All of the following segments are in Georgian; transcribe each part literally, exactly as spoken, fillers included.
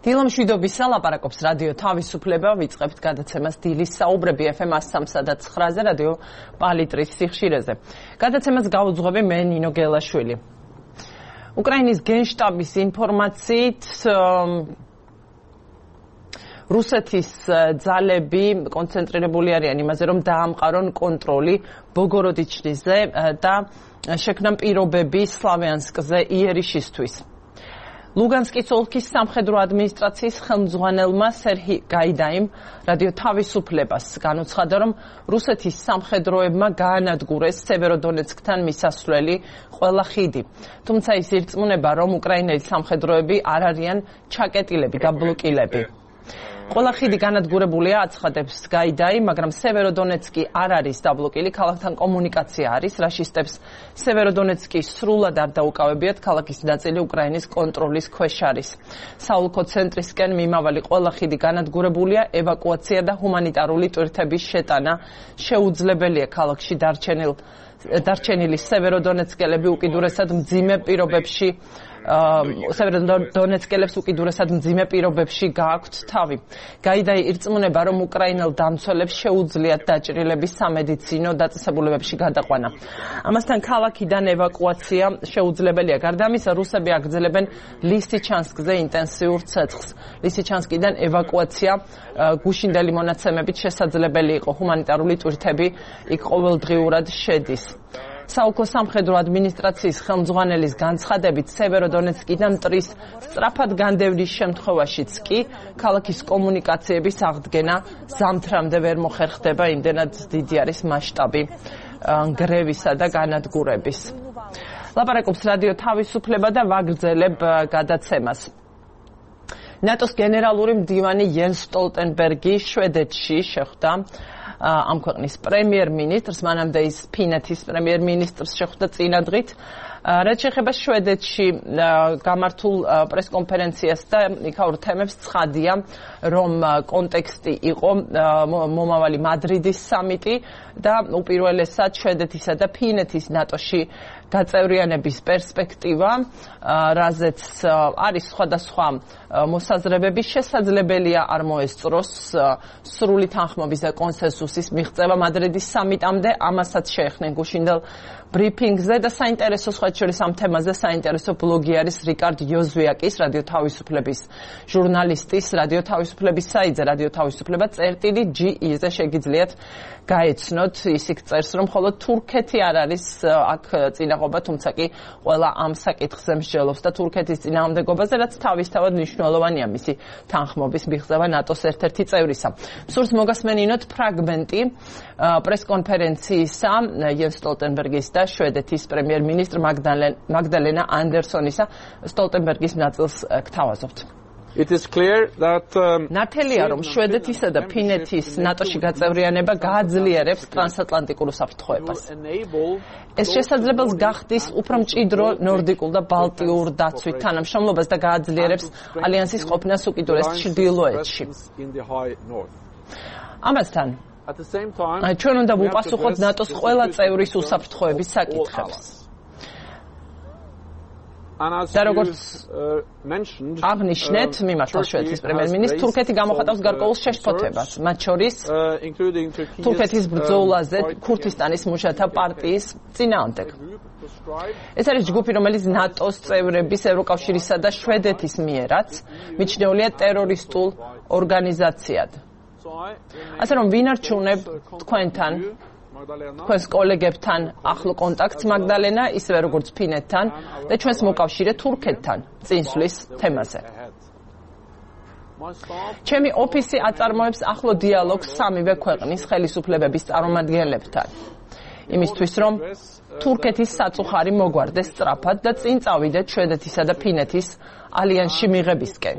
დილამშვიდობის ლაპარაკობს რადიო თავისუფლება, ვიწყებთ გადაცემას დილის საუბრები ეფ ემ სამსა და ცხრაზე რადიო პალიტრის სიხშირეზე. გადაცემას გაუძღვები მე ნინო გელაშვილი. უკრაინის გენშტაბის ინფორმაციით რუსეთის ძალები კონცენტრირებული არიან იმაზე, რომ დაამყარონ კონტროლი ბოგოროდიჩნიზე და შექმნან პირობები სლავიანსკზე იერიშისთვის. ლუგანსკის ოლქის სამხედრო ადმინისტრაციის ხელმძღვანელმა სერჰი გაიდაიმ რადიო თავისუფლებას განუცხადა, რომ რუსეთის სამხედროებმა გაანადგურეს სევეროდონეცკთან მისასვლელი ყველა ხიდი. თუმცა ის ირწმუნება, რომ უკრაინელი სამხედროები არ არიან ჩაკეტილები და ბლოკილები. ყველა ხიდი განადგურებულია, აცხადებს გაიდაი, მაგრამ სევეროდონეცკი არ არის დაბლოკილი, ქალაქთან კომუნიკაცია არის, რაშისტებს სევეროდონეცკი სრულად არ დაუკავებიათ, ქალაქის ნაწილი უკრაინის კონტროლის ქვეშ არის. საოლქო ცენტრისკენ მიმავალი ყველა ხიდი განადგურებულია, ევაკუაცია და ჰუმანიტარული ტვირთების შეტანა შეუძლებელია ქალაქში დარჩენილ დარჩენილი სევეროდონეცკელები უკიდურესად მძიმე პირობებში სევეროდონეცკელებს უკიდურესად მძიმე პირობებში გააქვთ თავი. გაიდაი ირწმუნება, რომ უკრაინელ დამცველებს შეუძლიათ დაჭრილების სამედიცინო დაწესებულებებში გადაყვანა. ამასთან ქალაქიდან ევაკუაცია შეუძლებელია. გარდა ამისა, რუსები აგრძელებენ ლისიჩანსკზე ინტენსიურ ცეცხლს. ლისიჩანსკიდან ევაკუაცია გუშინდელი მონაცემებით შესაძლებელი იყო. ჰუმანიტარული ტვირთები იქ ყოველდღიურად შედის. საოლქო სამხედრო ადმინისტრაციის ხელმძღვანელის განცხადებით, სევეროდონეცკიდან მტრის სწრაფად განდევნის შემთხვევაშიც კი ქალაქის კომუნიკაციების აღდგენა ზამთრამდე ვერ მოხერხდება, იმდენად დიდი არის მასშტაბი ნგრევისა და განადგურების. ლაპარაკობს რადიო თავისუფლება და ვაგრძელებ გადაცემას. ნატოს გენერალური მდივანი იენს სტოლტენბერგი შვედეთში შეხვდა ამ ქვეყნის პრემიერ-მინისტრს, მანამდე ის ფინეთის პრემიერ-მინისტრს შეხვდა წინადღით. რაც შეეხება შვედეთში გამართულ პრესკონფერენციას და იქაურ თემებს, ცხადია, რომ კონტექსტი იყო მომავალი მადრიდის სამიტი და უპირველესად შვედეთისა და ფინეთის ნატოში გაწევრიანების პერსპექტივა, რაზეც არის სხვადასხვა მოსაზრებები, შესაძლებელია არ მოესწროს სრული თანხმობის და კონსენსუსის მიღწევა მადრიდის სამიტამდე, ამასაც შეეხნენ გუშინდელ ბრიფინგზე და საინტერესო სხვა შორის ამ თემაზე საინტერესო ბლოგი არის რიკარდ იოზვიაკის, რადიო თავისუფლების ჟურნალისტის, რადიო თავისუფლების საიტზე, რადიო თავისუფლება წერტილი ჯი ი-ზე შეგიძლიათ გაეცნოთ. ის იქ წერს, რომ მხოლოდ თურქეთი არ არის აქ წინაღობა, თუმცა კი ყველა ამ საკითხზე მსჯელობს და თურქეთის წინააღმდეგობაზე, რაც თავისთავად მნიშვნელოვანია მისი თანხმობის მიღწევა ნატოს ერთ-ერთი წევრისა. სურს მოგასმენინოთ ფრაგმენტი პრესკონფერენციისა იენს სტოლტენბერგის და შვედეთის პრემიერ-მინისტრ მაგდალენა ანდერსონისა. სტოლტენბერგის ნაწილს გთავაზობთ. It is clear that ნათელია, რომ შვედეთისა და ფინეთის ნატოში გაწევრიანება გააძლიერებს ტრანსატლანტიკურ უსაფრთხოებას. ეს შესაძლებელს გახდის უფრო მჭიდრო ნორდიკულ და ბალტიურ დაცვით თანამშრომლობას და გააძლიერებს ალიანსის ყოფნას უკიდურეს ჩრდილოეთში. ამასთან ჩვენ უნდა ვუპასუხოთ ნატოს ყველა წევრის უსაფრთხოების საკითხებს. და როგორც აღნიშნეთ, მიმართვა შვედეთის პრემიერ-მინისტრს, თურქეთი გამოხატავს გარკვეულ შეშფოთებას, მათ შორის თურქეთის ბრძოლაზე ქურთისტანის მუშათა პარტიის წინააღმდეგ. ეს არის ჯგუფი, რომელიც ნატოს წევრების, ევროკავშირისა და შვედეთის მიერაც მიჩნეულია ტერორისტულ ორგანიზაციად. ასე რომ ვინ არჩუნებ თქვენთან თქვენს კოლეგებთან ახლო კონტაქტს მაგდალენა, ისევე როგორც ფინეთთან და ჩვენს მოკავშირე თურქეთთან წინსვლის თემაზე. ჩემი ოფისი აწარმოებს ახლო დიალოგს სამივე ქვეყნის ხელისუფლებების წარმომადგენლებთან. იმისთვის, რომ თურქეთის საწუხარი მოგვარდეს სწრაფად და წინ წავიდეთ შვედეთისა და ფინეთის ალიანსში მიღებისკენ.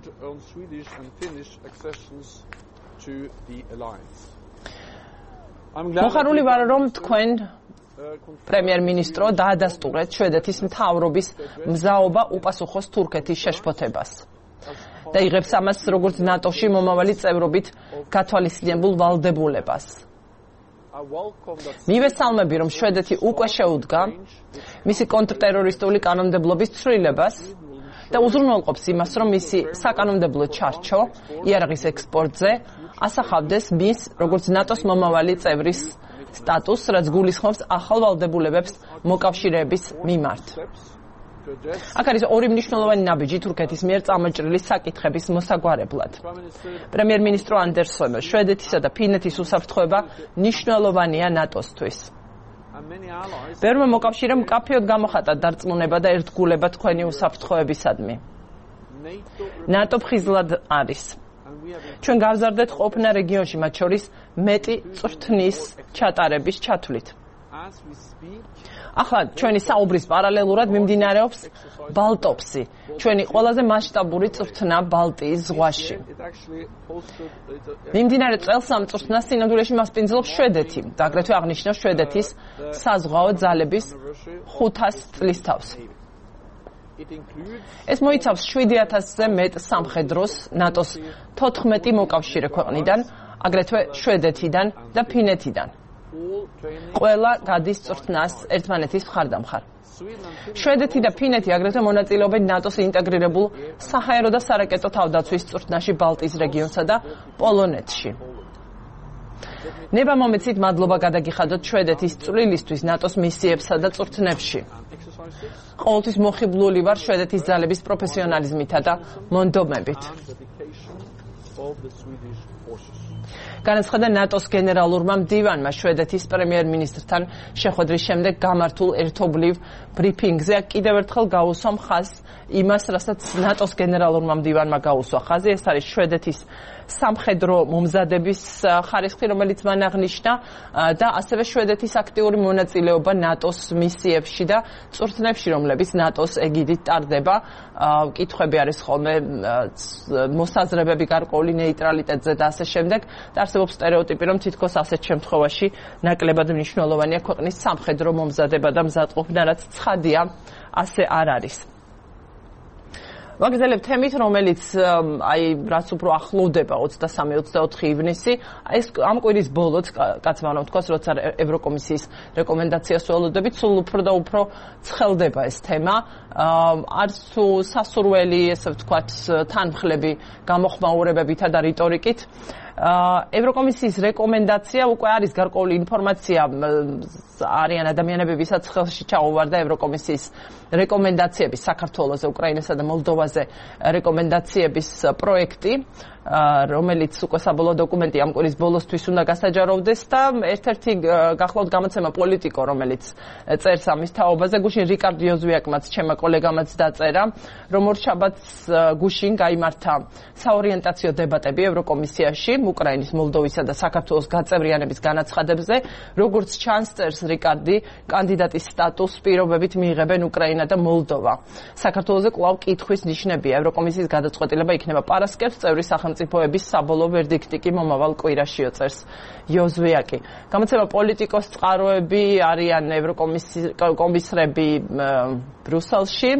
მოხარული ვარ, რომ თქვენ პრემიერ-მინისტრო დაადასტურეთ შვედეთის მთავრობის მზაობა უპასუხოს თურქეთის შეშფოთებას და იღებს ამას როგორც ნატოში მომავალი წევრობით გათვალისწინებულ ვალდებულებას. მივესალმები, რომ შვედეთი უკვე შეუდგა მისი კონტრტერორისტული კანონმდებლობის ცვლილებას და უზრუნველყოფს იმას, რომ მისი საკანონმდებლო ჩარჩო იარაღის ექსპორტზე ასახავდეს მის როგორც ნატოს მომავალი წევრის სტატუსს, რაც გულისხმობს ახალ ვალდებულებებს მოკავშირეების მიმართ. აქ არის ორი მნიშვნელოვანი ნაბიჯი თურქეთის მიერ წამოჭრილი საკითხების მოსაგვარებლად. პრემიერ-მინისტრო ანდერსონმა შვედეთისა და ფინეთის უსაფრთხოება მნიშვნელოვანია ნატოსთვის. ბევრმა მოკავშირემ მკაფიოდ გამოხატა დარწმუნება და ერთგულება თქვენი უსაფრთხოებისადმი. ნატო ფხიზლად არის. ჩვენ გავზარდეთ ყოფნა რეგიონში, მათ შორის მეტი წვრთნის ჩატარების ჩათვლით. ახლა ჩვენი საუბრის პარალელურად მიმდინარეობს ბალტოპსი, ჩვენი ყველაზე მასშტაბური წვრთნა ბალტიის ზღვაში. მიმდინარე წელსამ წვრთნას სინამდვილეში მასპინძლობს შვედეთი და აგრეთვე აღნიშნავს შვედეთის საზღვაო ძალების ხუთას წლის თავს. ეს მოიცავს შვიდი ათასზე მეტ სამხედროს ნატოს თოთხმეტი მოკავშირე ქვეყნიდან, აგრეთვე შვედეთიდან და ფინეთიდან. ყველა გადის წვრთნას ერთმანეთის მხარდამხარ. შვედეთი და ფინეთი აგრეთვე მონაწილეობენ ნატოს ინტეგრირებულ საჰაერო და სარაკეტო თავდაცვის წვრთნაში ბალტიის რეგიონსა და პოლონეთში. ნება მომეცით მადლობა გადაგიხადოთ შვედეთის წვლილისთვის ნატოს მისიებსა და წვრთნებში. ყოველთვის მოხიბლული ვარ შვედეთის ძალების პროფესიონალიზმითა და მონდომებით. განაცხადა ნატოს გენერალურმა მდივანმა შვედეთის პრემიერ-მინისტრთან შეხვედრის შემდეგ გამართულ ერთობლივ ბრიფინგზე. კიდევ ერთხელ გაუსვა ხაზს იმას, რასაც ნატოს გენერალურმა მდივანმა გაუსვა ხაზი, ეს არის შვედეთის სამხედრო მომზადების ხარისხი, რომელიც მან აღნიშნა და ასევე შვედეთის აქტიური მონაწილეობა ნატოს მისიებში და წვრთნებში, რომლებიც ნატოს ეგიდით ტარდება. კითხვები არის ხოლმე მოსაზრებები გარკვეული ნეიტრალიტეტზე და ასე შემდეგ. და არსებობს სტერეოტიპი, რომ თითქოს ასეთ შემთხვევაში ნაკლებად მნიშვნელოვანია ქვეყნის სამხედრო მომზადება და მზადყოფნა, რაც ცხადია, ასე არ არის. ვაგრძელებ თემით, რომელიც აი რაც უფრო ახლოვდება ოცდასამი ოცდაოთხი ივნისი, ეს ამ კვირის ბოლოც კაცმა რომ თქვას, როცა ევროკომისიის რეკომენდაციას ველოდებით, სულ უფრო და უფრო ცხელდება ეს თემა. არც თუ სასურველი, ესე ვთქვათ, თანმხლები გამოხმაურებებითა და რიტორიკით. ევროკომისიის რეკომენდაცია უკვე არის გარკვეული ინფორმაცია არიან ადამიანები, ვისაც ხელში ჩაუვარდა ევროკომისიის რეკომენდაციების საქართველოზე, უკრაინასა და მოლდოვაზე რეკომენდაციების პროექტი, რომელიც უკვე საბოლოო დოკუმენტი ამ კვირის ბოლოსთვის უნდა გასაჯაროვდეს და ერთ-ერთი გახლავთ გამოცემა პოლიტიკო, რომელიც წერს ამის თაობაზე. გუშინ რიკარდ იოზვიაკმაც, ჩემმა კოლეგამაც დაწერა, რომ ორშაბათს გუშინ გაიმართა საორიენტაციო დებატები ევროკომისიაში უკრაინის, მოლდოვისა და საქართველოს გაწევრიანების განაცხადებზე. როგორც ჩანს, წერს რიკარდი, კანდიდატის სტატუსს პირობებით მიიღებენ უკრაინა და მოლდოვა. საქართველოზე კვლავ კითხვის ნიშნებია. ევროკომისიის გადაწყვეტილება იქნება პარასკევს, წევრი სახელმწიფოების საბოლოო ვერდიქტი კი მომავალ კვირაშიო, წერს იოზვიაკი. გამოცემა პოლიტიკოს წყაროები არიან ევროკომისრები ბრუსელში.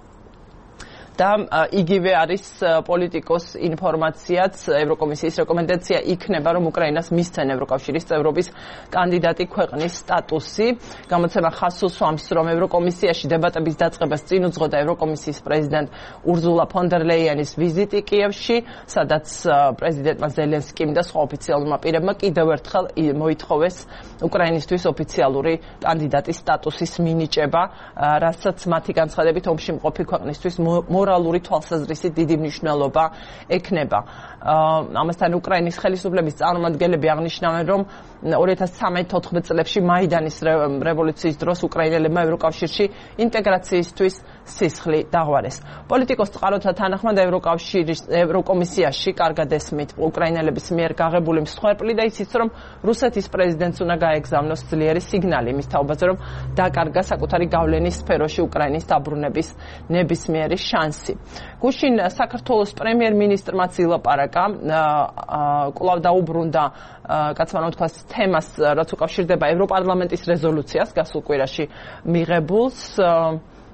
და იგივე არის პოლიტიკოს ინფორმაციაც, ევროკომისიის რეკომენდაცია იქნება, რომ უკრაინას მისცენ ევროკავშირის წევრობის კანდიდატი ქვეყნის სტატუსი. გამოცემა ხაზს უსვამს, რომ ევროკომისიაში დებატების დაწყებას წინ უძღოდა ევროკომისიის პრეზიდენტ ურზულა ფონ დერ ლეიანის ვიზიტი კიევში, სადაც პრეზიდენტმა ზელენსკიმ და სხვა ოფიციალურმა პირებმა კიდევ ერთხელ მოითხოვეს უკრაინისთვის ოფიციალური კანდიდატის სტატუსის მინიჭება, რასაც მათი განცხადებით ომში მყოფი ქვეყნისთვის მორალური თვალსაზრისით დიდი მნიშვნელობა ექნება. ამასთან უკრაინის ხელისუფლების წარმომადგენლები აღნიშნავენ, რომ ორი ათას თოთხმეტ წლებში მაიდანის რევოლუციის დროს უკრაინელებმა ევროკავშირში ინტეგრაციისთვის სისხლი დაღვარეს. პოლიტიკოს წყაროთა თანახმად ევროკავშირის ევროკომისიაში კარგად ესმით უკრაინელების მიერ გაღებული მსხვერპლი და იცით, რომ რუსეთის პრეზიდენტს უნდა გაეგზავნოს ძლიერი სიგნალი იმის თაობაზე, რომ დაკარგა საკუთარი გავლენის სფეროში უკრაინის დაბრუნების ნებისმიერი შანსი. გუშინ საქართველოს პრემიერ-მინისტრმაც ილაპარაკა, კვლავ დაუბრუნდა კაცმა რომ თქვას თემას, რაც უკავშირდება ევროპარლამენტის რეზოლუციას გასულ კვირაში მიღებულს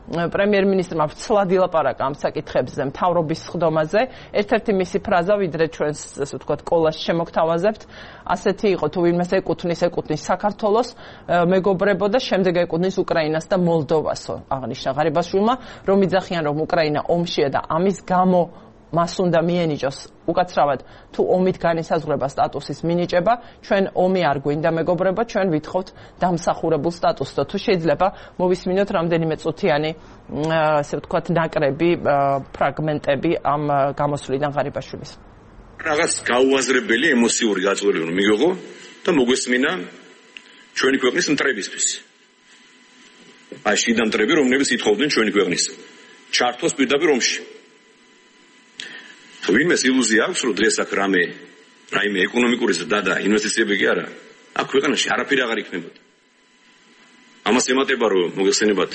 პრემიერ-მინისტრმა ცლად ილაპარაკა ამ საკითხებზე მთავრობის სხდომაზე. ერთ-ერთი მისი ფრაზა, ვიდრე ჩვენს ასე ვთქვათ კოლას შემოგთავაზებთ, ასეთი იყო: თუ ვინმეს ეკუთვნის, ეკუთვნის საქართველოს მეგობრებო და შემდეგ ეკუთვნის უკრაინას და მოლდოვასო. აღნიშნა ღარიბაშვილმა, რომ იძახიან, რომ უკრაინა ომშია და ამის გამო მას უნდა მიენიჭოს უკაცრავად თუ ომით განისაზღვრება სტატუსის მინიჭება. ჩვენ ომი არ გვინდა მეგობრებო, ჩვენ ვითხოვთ დამსახურებულ სტატუსს. თუ შეიძლება მოვისმინოთ რამდენიმე წუთიანი ასე ვთქვათ ნაკრები ფრაგმენტები ამ გამოსვლიდან ღარიბაშვილის. რაღაც გაუაზრებელი ემოციური გაწეული რომ მიიღო და მოგვესმინა ჩვენი ქვეყნის მტრებისთვის. აი შიდა მტრები, რომლებიც ითხოვდნენ ჩვენი ქვეყნის ჩართვას პირდაპირ ომში. ვინმეს ილუზია აქვს, რომ დღეს აქ რამე რაიმე ეკონომიკური ზრდა და ინვესტიციები კი არა, აქ ქვეყანაში არაფერი აღარ იქნებოდა. ამას ემატება, რომ მოგეხსენებათ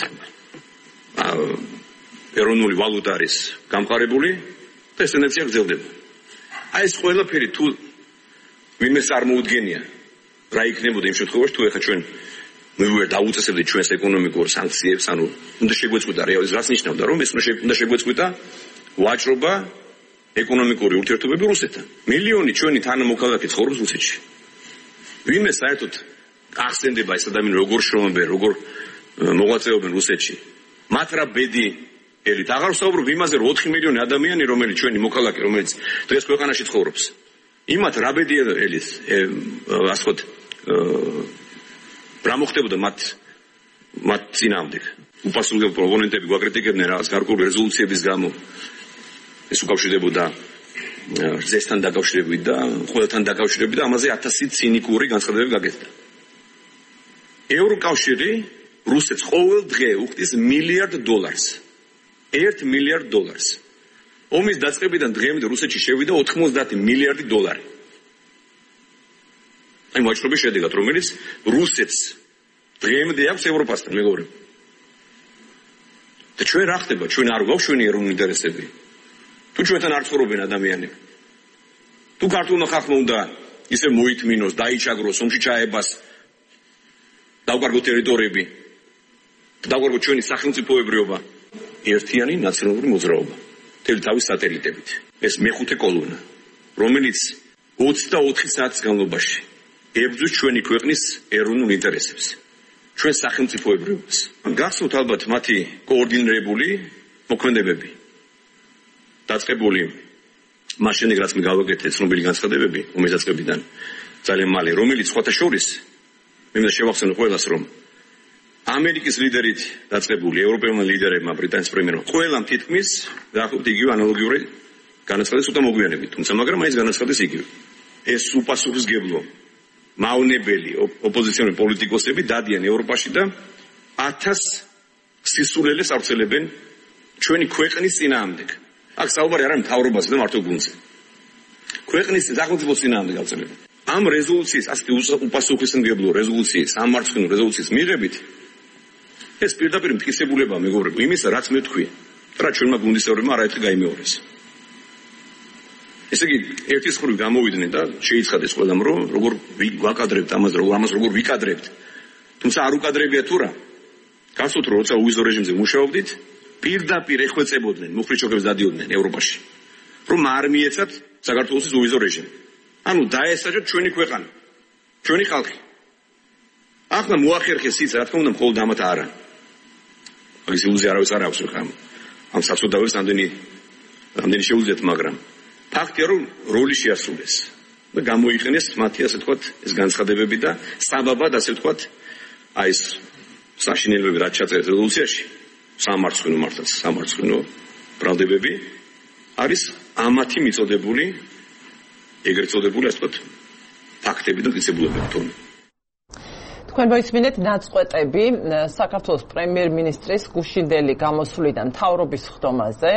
ეროვნული ვალუტა არის გამყარებული და ეს ტენდენცია გრძელდება. აი ეს ყველაფერი თუ ვინმეს არ მოუდგენია, რა იქნებოდა იმ შემთხვევაში, თუ ეხლა ჩვენ მივუერ დაუწესებდით ჩვენს ეკონომიკურ სანქციებს, ანუ უნდა შეგვეწყვიტა რეალიზ რაც ნიშნავდა, რომ ეს უნდა შეგვეწყვიტა ვაჭრობა ეკონომიკური ურთიერთობები რუსეთთან. მილიონი ჩვენი თანამოქალაქე ცხოვრობს რუსეთში. ვინმე საერთოდ ახსენდება ეს ადამიანი როგორ შრომობენ, როგორ მოღვაწეობენ რუსეთში. მათ რა ბედი ელით აღარ ვსაუბრობ იმაზე, რომ ოთხი მილიონი ადამიანი, რომელიც ჩვენი მოქალაქე, რომელიც დღეს ქვეყანაში ცხოვრობს. იმათ რა ბედი ელით, ასე ვთქვათ, რა მოხდებოდა მათ მათ წინააღმდეგ. უპასუხებლო ოპონენტები გვაკრიტიკებდნენ რაღაც გარკვეული რეზოლუციების გამო. ეს უკავშირდებოდა ზესთან დაკავშირებით და ყველთან დაკავშირებით და ამაზე ათასი ცინიკური განცხადებები გაკეთდა. ევროკავშირი რუსეთს ყოველ დღე უხდის მილიარდ დოლარს. ერთ მილიარდ დოლარს. ომის დაწყებიდან დღემდე რუსეთში შევიდა ოთხმოცდაათი მილიარდი დოლარი. აი ვაჭრობის შედეგად, რომელიც რუსეთს დღემდე აქვს ევროპასთან მეგობრებო. და ჩვენ რა ხდება? ჩვენ არ გვაქვს ჩვენი ეროვნული ინტერესები. თუ ჩვენთან არ ცხოვრობენ ადამიანები, თუ ქართულმა ხალხმა უნდა ისე მოითმინოს, დაიჩაგროს, ომში ჩაებას, დავკარგოთ ტერიტორიები, დავკარგოთ ჩვენი სახელმწიფოებრიობა, ერთიანი ნაციონალური მოძრაობა, მთელი თავის სატელიტებით. ეს მეხუთე კოლონა, რომელიც ოცდაოთხი საათის განმავლობაში ებრძვის ჩვენი ქვეყნის ეროვნულ ინტერესებს, ჩვენ სახელმწიფოებრიობას. გახსოვთ ალბათ მათი კოორდინირებული მოქმედებები. დაწყებული მას შემდეგ რაც მე გავაკეთე ცნობილი განცხადებები ომის დაწყებიდან ძალიან მალე, რომელიც სხვათა შორის მე მინდა შევახსენო ყველას, რომ ამერიკის ლიდერით დაწყებული ევროპელმა ლიდერებმა, ბრიტანეთის პრემიერმა, ყველამ თითქმის დაახლოებით იგივე ანალოგიური განაცხადეს უდა მოგვიანებით, თუმცა მაგრამ აი ეს განაცხადეს იგივე. ეს უპასუხისმგებლო მავნებელი ოპოზიციონერი პოლიტიკოსები დადიან ევროპაში და ათას სისულელეს ავრცელებენ ჩვენი ქვეყნის წინააღმდეგ. აქ საუბარი არ არის მთავრობაზე და მართო გუნდზე. ქვეყნის სახელმწიფო წინააღმდეგ ავრცელებენ. ამ რეზოლუციის, ასეთი უპასუხისმგებლო რეზოლუციის, სამარცხინო რეზოლუციის მიღებით ეს პირდაპირ მტკიცებულებაა მეგობრებო იმისა, რაც მე ვთქვი, რა ჩვენმა გუნდის წევრებმა არაერთხელ გაიმეორეს. ესე იგი, ერთის ხრივ გამოვიდნენ და შეიცხადეს ყველამ, რომ როგორ ვაკადრებთ ამას, როგორ ამას როგორ ვიკადრებთ. თუმცა არ უკადრებია თუ რა. გასult რომ როცა უვიზო რეჟიმზე მუშაობდით, პირდაპირ ეხვეწებოდნენ, მუხლიშოქებს დადიოდნენ ევროპაში, რომ არ მიეცათ საქართველოს უვიზო რეჟიმი. ანუ დაესაჯოთ ჩვენი ქვეყანა, ჩვენი ხალხი. ახლა მოახერხეს ის, რა თქმა უნდა, მხოლოდ ამათ არა. მაგის ილუზია არავის არ აქვს ხომ. ამ საწოდავებს ამდენი ამდენი შეუძლიათ, მაგრამ ფაქტია, რომ როლი შეასრულეს და გამოიყენეს მათი, ასე ვთქვათ, ეს განცხადებები და საბაბად, ასე ვთქვათ, აი ეს საშინელებები რაც ჩაწერეს რეზოლუციაში, სამარცხინო მართლაც, სამარცხინო ბრალდებები არის ამათი მიწოდებული, ეგრეთ წოდებული, ასე ვთქვათ, ფაქტები და მტკიცებულებები თორემ. თქვენ მოისმინეთ ნაწყვეტები საქართველოს პრემიერ-მინისტრის გუშინდელი გამოსვლიდან მთავრობის ხდომაზე.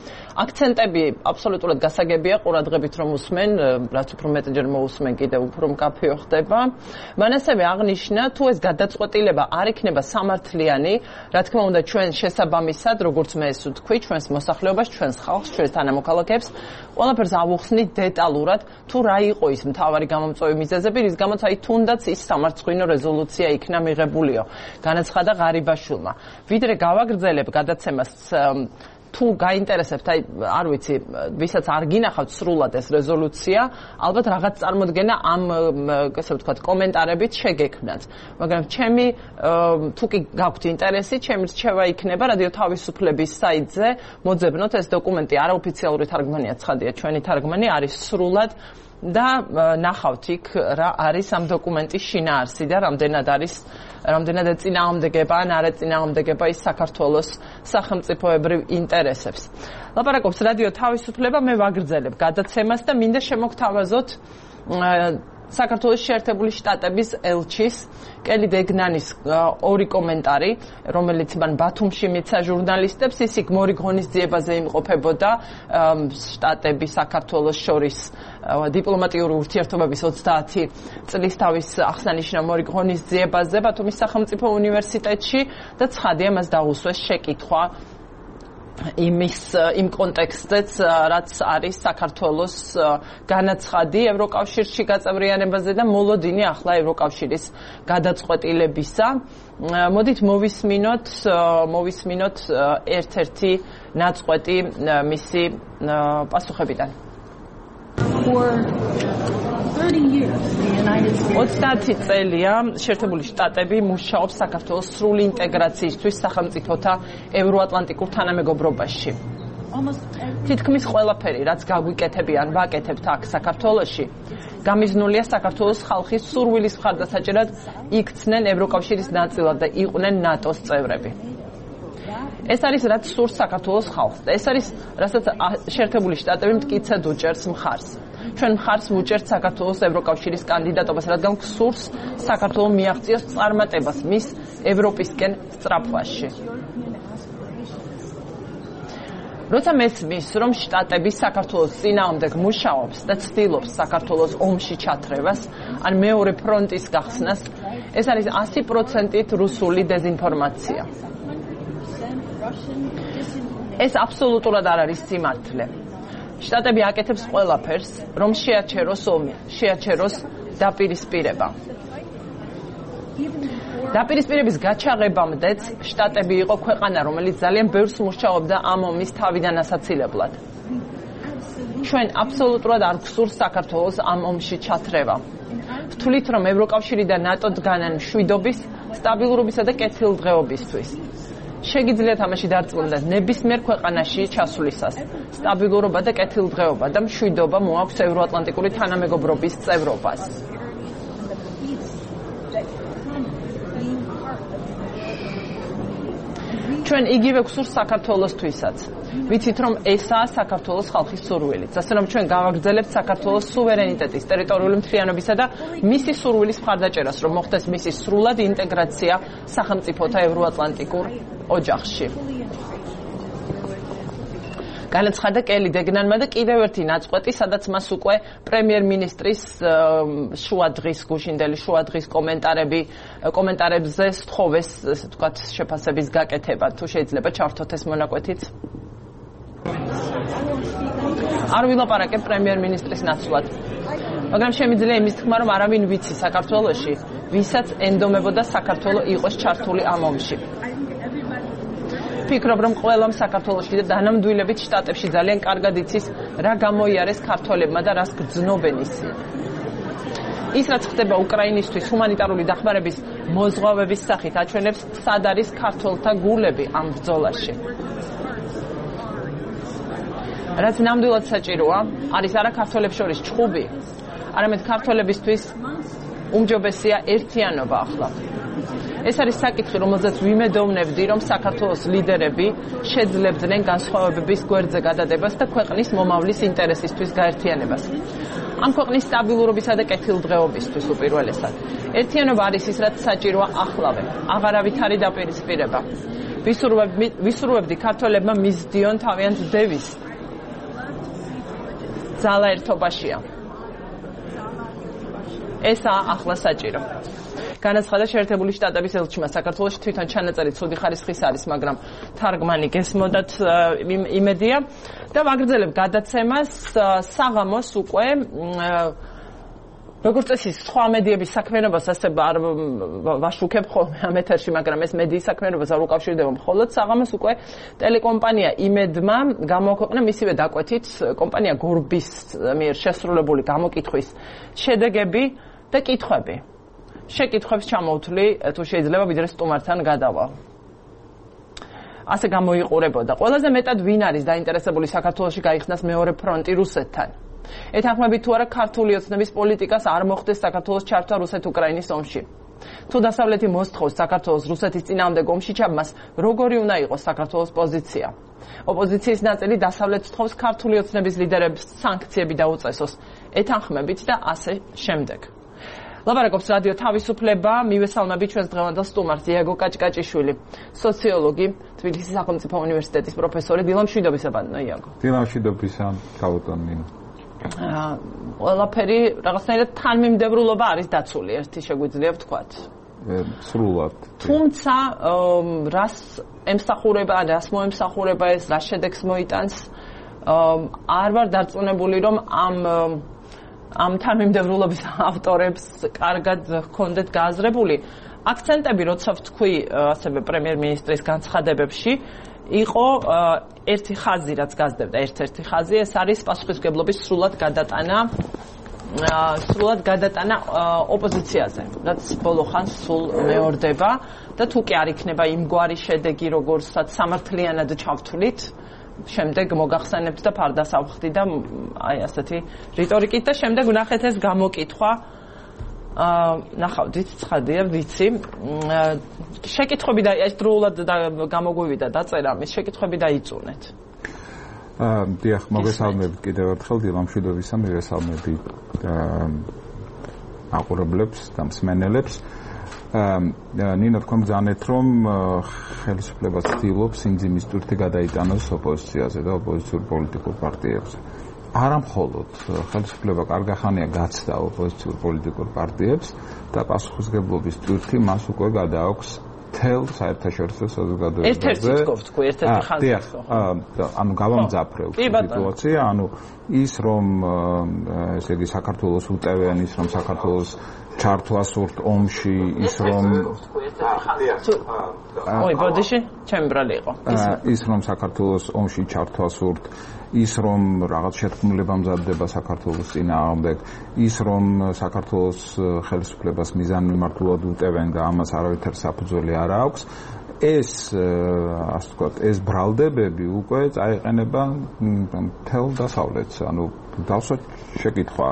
აქცენტები აბსოლუტურად გასაგებია, ყურადღებით რომ უსმენ, რაც უფრო მეტჯერ მოусმენ, კიდევ უფრო მკაფიო ხდება. მან ასევე აღნიშნა, თუ ეს გადაწყვეტილება არ იქნება სამართლიანი, რა თქმა უნდა, ჩვენ შესაბამისად, როგორც მე ეს ვთქვი, ჩვენს მოსახლეობას, ჩვენს ხალხს, ჩვენს თანამოქალაქეებს, ყველაფერს ავუხსნით დეტალურად, თუ რა იყო ის მთავარი გამომწვევი მიზეზები, რის გამოც აი თუნდაც ის სამართლიანი რეზოლუცია იქნა მიღებულიო. განაცხადა ღარიბაშვილმა. ვიდრე გავაგრძელებ გადაცემას თუ გაინტერესებთ, აი, არ ვიცი, ვისაც არ გინახავთ სრულად ეს რეზოლუცია, ალბათ რაღაც წარმოდგენა ამ, ესე ვთქვათ, კომენტარებით შეგექმნათ. მაგრამ ჩემი თუ კი გაქვთ ინტერესი, ჩემი რჩევა იქნება რადიო თავისუფლების საიტზე მოძებნოთ ეს დოკუმენტი, არაოფიციალური თარგმანია, ცხადია, ჩვენი თარგმანი არის სრულად და ნახავთ იქ რა არის ამ დოკუმენტის შინაარსი და რამდენად არის რამდენად ეწინააღმდეგება ან არ ეწინააღმდეგება ის საქართველოს სახელმწიფოებრივ ინტერესებს. ლაპარაკობს რადიო თავისუფლება, მე ვაგრძელებ გადაცემას და მინდა შემოგთავაზოთ საქართველოს შეერთებული შტატების ელჩის კელი დეგნანის ორი კომენტარი, რომელიც მან ბათუმში მიცა ჟურნალისტებს, ის იქ მორიგ ღონისძიებაზე იმყოფებოდა შტატები საქართველოს შორის დიპლომატიური ურთიერთობების ოცდაათი წლის თავის აღსანიშნავ მორიგ ღონისძიებაზე ბათუმის სახელმწიფო უნივერსიტეტში და ცხადია მას დაუსვეს შეკითხვა იმის იმ კონტექსტეც რაც არის საქართველოს განაცხადი ევროკავშირში გაწევრიანებაზე და მოლოდინი ახლა ევროკავშირის გადაწყვეტილებისა. მოდით მოვისმინოთ მოვისმინოთ ერთ-ერთი ნაწყვეტი მისი პასუხებიდან. ოცდაათი წელია შეერთებული შტატები მუშაობს საქართველოს სრული ინტეგრაციისთვის სახელმწიფოთა ევროატლანტიკურ თანამეგობრობაში. თითქმის ყველაფერი, რაც გაგვიკეთებიან, ვაკეთებთ აქ საქართველოში, გამიზნულია საქართველოს ხალხის სურვილის მხარდასაჭერად იქცნენ ევროკავშირის ნაწილად და იყვნენ ნატოს წევრები. ეს არის რაც სურს საქართველოს ხალხს და ეს არის რასაც შეერთებული შტატები მტკიცედ უჭერს მხარს. ჩვენ მხარს ვუჭერთ საქართველოს ევროკავშირის კანდიდატობას, რადგან გსურს საქართველო მიაღწიოს წარმატებას მის ევროპისკენ სწრაფვაში. როცა მესმის, რომ შტატები საქართველოს წინააღმდეგ მუშაობს და ცდილობს საქართველოს ომში ჩათრევას, ან მეორე ფრონტის გახსნას, ეს არის ასი პროცენტით რუსული დეზინფორმაცია. ეს აბსოლუტურად არ არის სიმართლე. შტატები აკეთებს ყველაფერს, რომ შეაჩეროს ომი, შეაჩეროს დაპირისპირება. დაპირისპირების გაჩაღებამდეც შტატები იყო ქვეყანა, რომელიც ძალიან ბევრს მუშაობდა ამ ომის თავიდან ასაცილებლად. ჩვენ აბსოლუტურად არ გვსურს საქართველოს ამ ომში ჩათრევა. ვთვლით, რომ ევროკავშირი და ნატო დგანან მშვიდობის, სტაბილურობისა და კეთილდღეობისთვის. შეგიძლიათ ამაში დარწმუნდეთ ნებისმიერ ქვეყანაში ჩასვლისას. სტაბილურობა და კეთილდღეობა და მშვიდობა მოაქვს ევროატლანტიკური თანამეგობრობის წევრობას. ჩვენ იგივე გვსურს საქართველოსთვისაც. ვიცით, რომ ესაა საქართველოს ხალხის სურვილიც. ასე რომ ჩვენ გავაგრძელებთ საქართველოს სუვერენიტეტის, ტერიტორიული მთლიანობისა და მისი სურვილის მხარდაჭერას, რომ მოხდეს მისი სრულად ინტეგრაცია სახელმწიფოთა ევროატლანტიკურ ოჯახში. განაცხადა კელი დეგნანმა და კიდევ ერთი ნაწყვეტი, სადაც მას უკვე პრემიერ-მინისტრის შუადღის, გუშინდელი შუადღის კომენტარები, კომენტარებზე სთხოვეს, ესე ვთქვათ, შეფასების გაკეთება, თუ შეიძლება ჩავრთოთ ეს მონაკვეთიც. არ ვილაპარაკებ პრემიერ-მინისტრის ნაცვლად. მაგრამ შემიძლია იმის თქმა, რომ არავინ ვიცი საქართველოში, ვისაც ენდომებოდა საქართველო იყოს ჩართული ამ ომში. ვფიქრობ, რომ ყველამ საქართველოში და დანამდვილებით შტატებში ძალიან კარგად იცის, რა გამოიარეს ქართველებმა და რას გრძნობენ ისინი. ის, რაც ხდება უკრაინისთვის ჰუმანიტარული დახმარების მოზღვავების სახით, აჩვენებს, სად არის ქართველთა გულები ამ ბრძოლაში. რაც ნამდვილად საჭიროა, არის არა ქართველებს შორის ჩხუბი, არამედ ქართველებისთვის უმჯობესია ერთიანობა ახლა. ეს არის საკითხი, რომელზეც ვიმედოვნებდი, რომ საქართველოს ლიდერები შეძლებდნენ განსხვავებების გვერდზე გადადებას და ქვეყნის მომავლის ინტერესისთვის გაერთიანებას. ამ ქვეყნის სტაბილურობისა და კეთილდღეობისთვის უპირველესად. ერთიანობა არის ის, რაც საჭიროა ახლავე, აღარავითარი დაპირისპირება. ვისურვებდი ქართველებმა მისდიონ თავიანთ დევის ძალა ერთობაშია. ესაა ახლა საჭირო. განაცხადა შეერთებული შტატების ელჩმა საქართველოში თვითონ ჩანაწერი ცუდი ხარისხის არის, მაგრამ თარგმანი გესმოდათ იმედია და ვაგრძელებ გადაცემას საღამოს უკვე როგორც წესი სხვა მედიების საქმიანობას ასე არ ვაშუქებ ხოლმე ამ ეთერში, მაგრამ ეს მედიის საქმიანობას არ უკავშირდება მხოლოდ საღამოს უკვე ტელეკომპანია იმედმა გამოაქვეყნა მისივე დაკვეთით კომპანია გორბის მიერ შესრულებული გამოკითხვის შედეგები და კითხვები. შეკითხვებს ჩამოვთვლი თუ შეიძლება ვიდრე სტუმართან გადავალ. ასე გამოიყურებოდა. ყველაზე მეტად ვინ არის დაინტერესებული საქართველოში გაიხსნას მეორე ფრონტი რუსეთთან? ეთანხმებით თუ არა ქართული ოცნების პოლიტიკას არ მოხდეს საქართველოს ჩართვა რუსეთ-უკრაინის ომში. თუ დასავლეთი მოსთხოვს საქართველოს რუსეთის წინააღმდეგ ომში ჩაბმას, როგორი უნდა იყოს საქართველოს პოზიცია? ოპოზიციის ნაწილი დასავლეთს თხოვს ქართული ოცნების ლიდერებს სანქციები დაუწესოს, ეთანხმებით და ასე შემდეგ. ლაპარაკობს რადიო თავისუფლება, მივესალმები ჩვენს დღევანდელ სტუმარს დიაგო კაჭკაჭიშვილი, სოციოლოგი, თბილისის სახელმწიფო უნივერსიტეტის პროფესორი. დილამშვიდობისა ბატონო იაგო. დილამშვიდობისა ბატონო ნინო. ყველაფერი რაღაცნაირად თანმიმდევრულობა არის დაცული, ერთი შეგვიძლია ვთქვათ. სრულად. თუმცა რას ემსახურება, რას მოემსახურება ეს, რა შედეგს მოიტანს, არ ვარ დარწმუნებული, რომ ამ ამ თანმიმდევრულობის ავტორებს კარგად ჰქონდეთ გააზრებული აქცენტები, როცა ვთქვი ასევე პრემიერ-მინისტრის განცხადებებში, იყო ერთი ხაზი, რაც გაზრდებდა, ერთ-ერთი ხაზი, ეს არის პასუხისმგებლობის სრულად გადატანა სრულად გადატანა ოპოზიციაზე, რაც ბოლო ხანს სულ მეორდება და თუ კი არ იქნება იმგვარი შედეგი, როგორცაც სამართლიანად ჩავთვლით, შემდეგ მოგახსენებთ და ფარდას ავხდი და აი ასეთი რიტორიკით და შემდეგ ვნახეთ ეს გამოკითხვა. აა ნახავდით, ცხადია, ვიცი. შეკითხვები და ეს დროულად გამოგვივიდა დაწერა, მის შეკითხვები დაიწუნეთ. აა დიახ, მოგესალმებით კიდევ ერთხელ, დილამშვიდობისა, მივესალმები აყურებლებს და მსმენელებს. ნინო, თქვენ ბრძანეთ, რომ ხელისუფლება ცდილობს სიმძიმის ტვირთი გადაიტანოს ოპოზიციაზე და ოპოზიციურ პოლიტიკურ პარტიებზე. არა მხოლოდ ხელისუფლება კარგი ხანია გაცდა ოპოზიციურ პოლიტიკურ პარტიებს და პასუხისმგებლობის ტვირთი მას უკვე გადააქვს თელ საერთაშორისო საზოგადოებაზე. ერთ-ერთი თქო, თქვი, ერთ-ერთი ხანს. დიახ, ანუ გავამძაფრებ სიტუაცია, ანუ ის რომ ესე იგი საქართველოს უტევენ, ის რომ საქართველოს ჩართვა სურთ ომში, ის რომ ой, ბოდიში, ჩემი ბრალი იყო. ის რომ საქართველოს ომში ჩართვა სურთ, ის რომ რაღაც შეთქმულება მზადდება საქართველოს წინააღმდეგ, ის რომ საქართველოს ხელისუფლებას მიზანმიმართულად უტევენ და ამას არავითარ საფუძველი არ აქვს, ეს ასე ვთქვათ, ეს ბრალდებები უკვე წაეყენება მთელ დასავლეთს, ანუ დავსვათ შეკითხვა.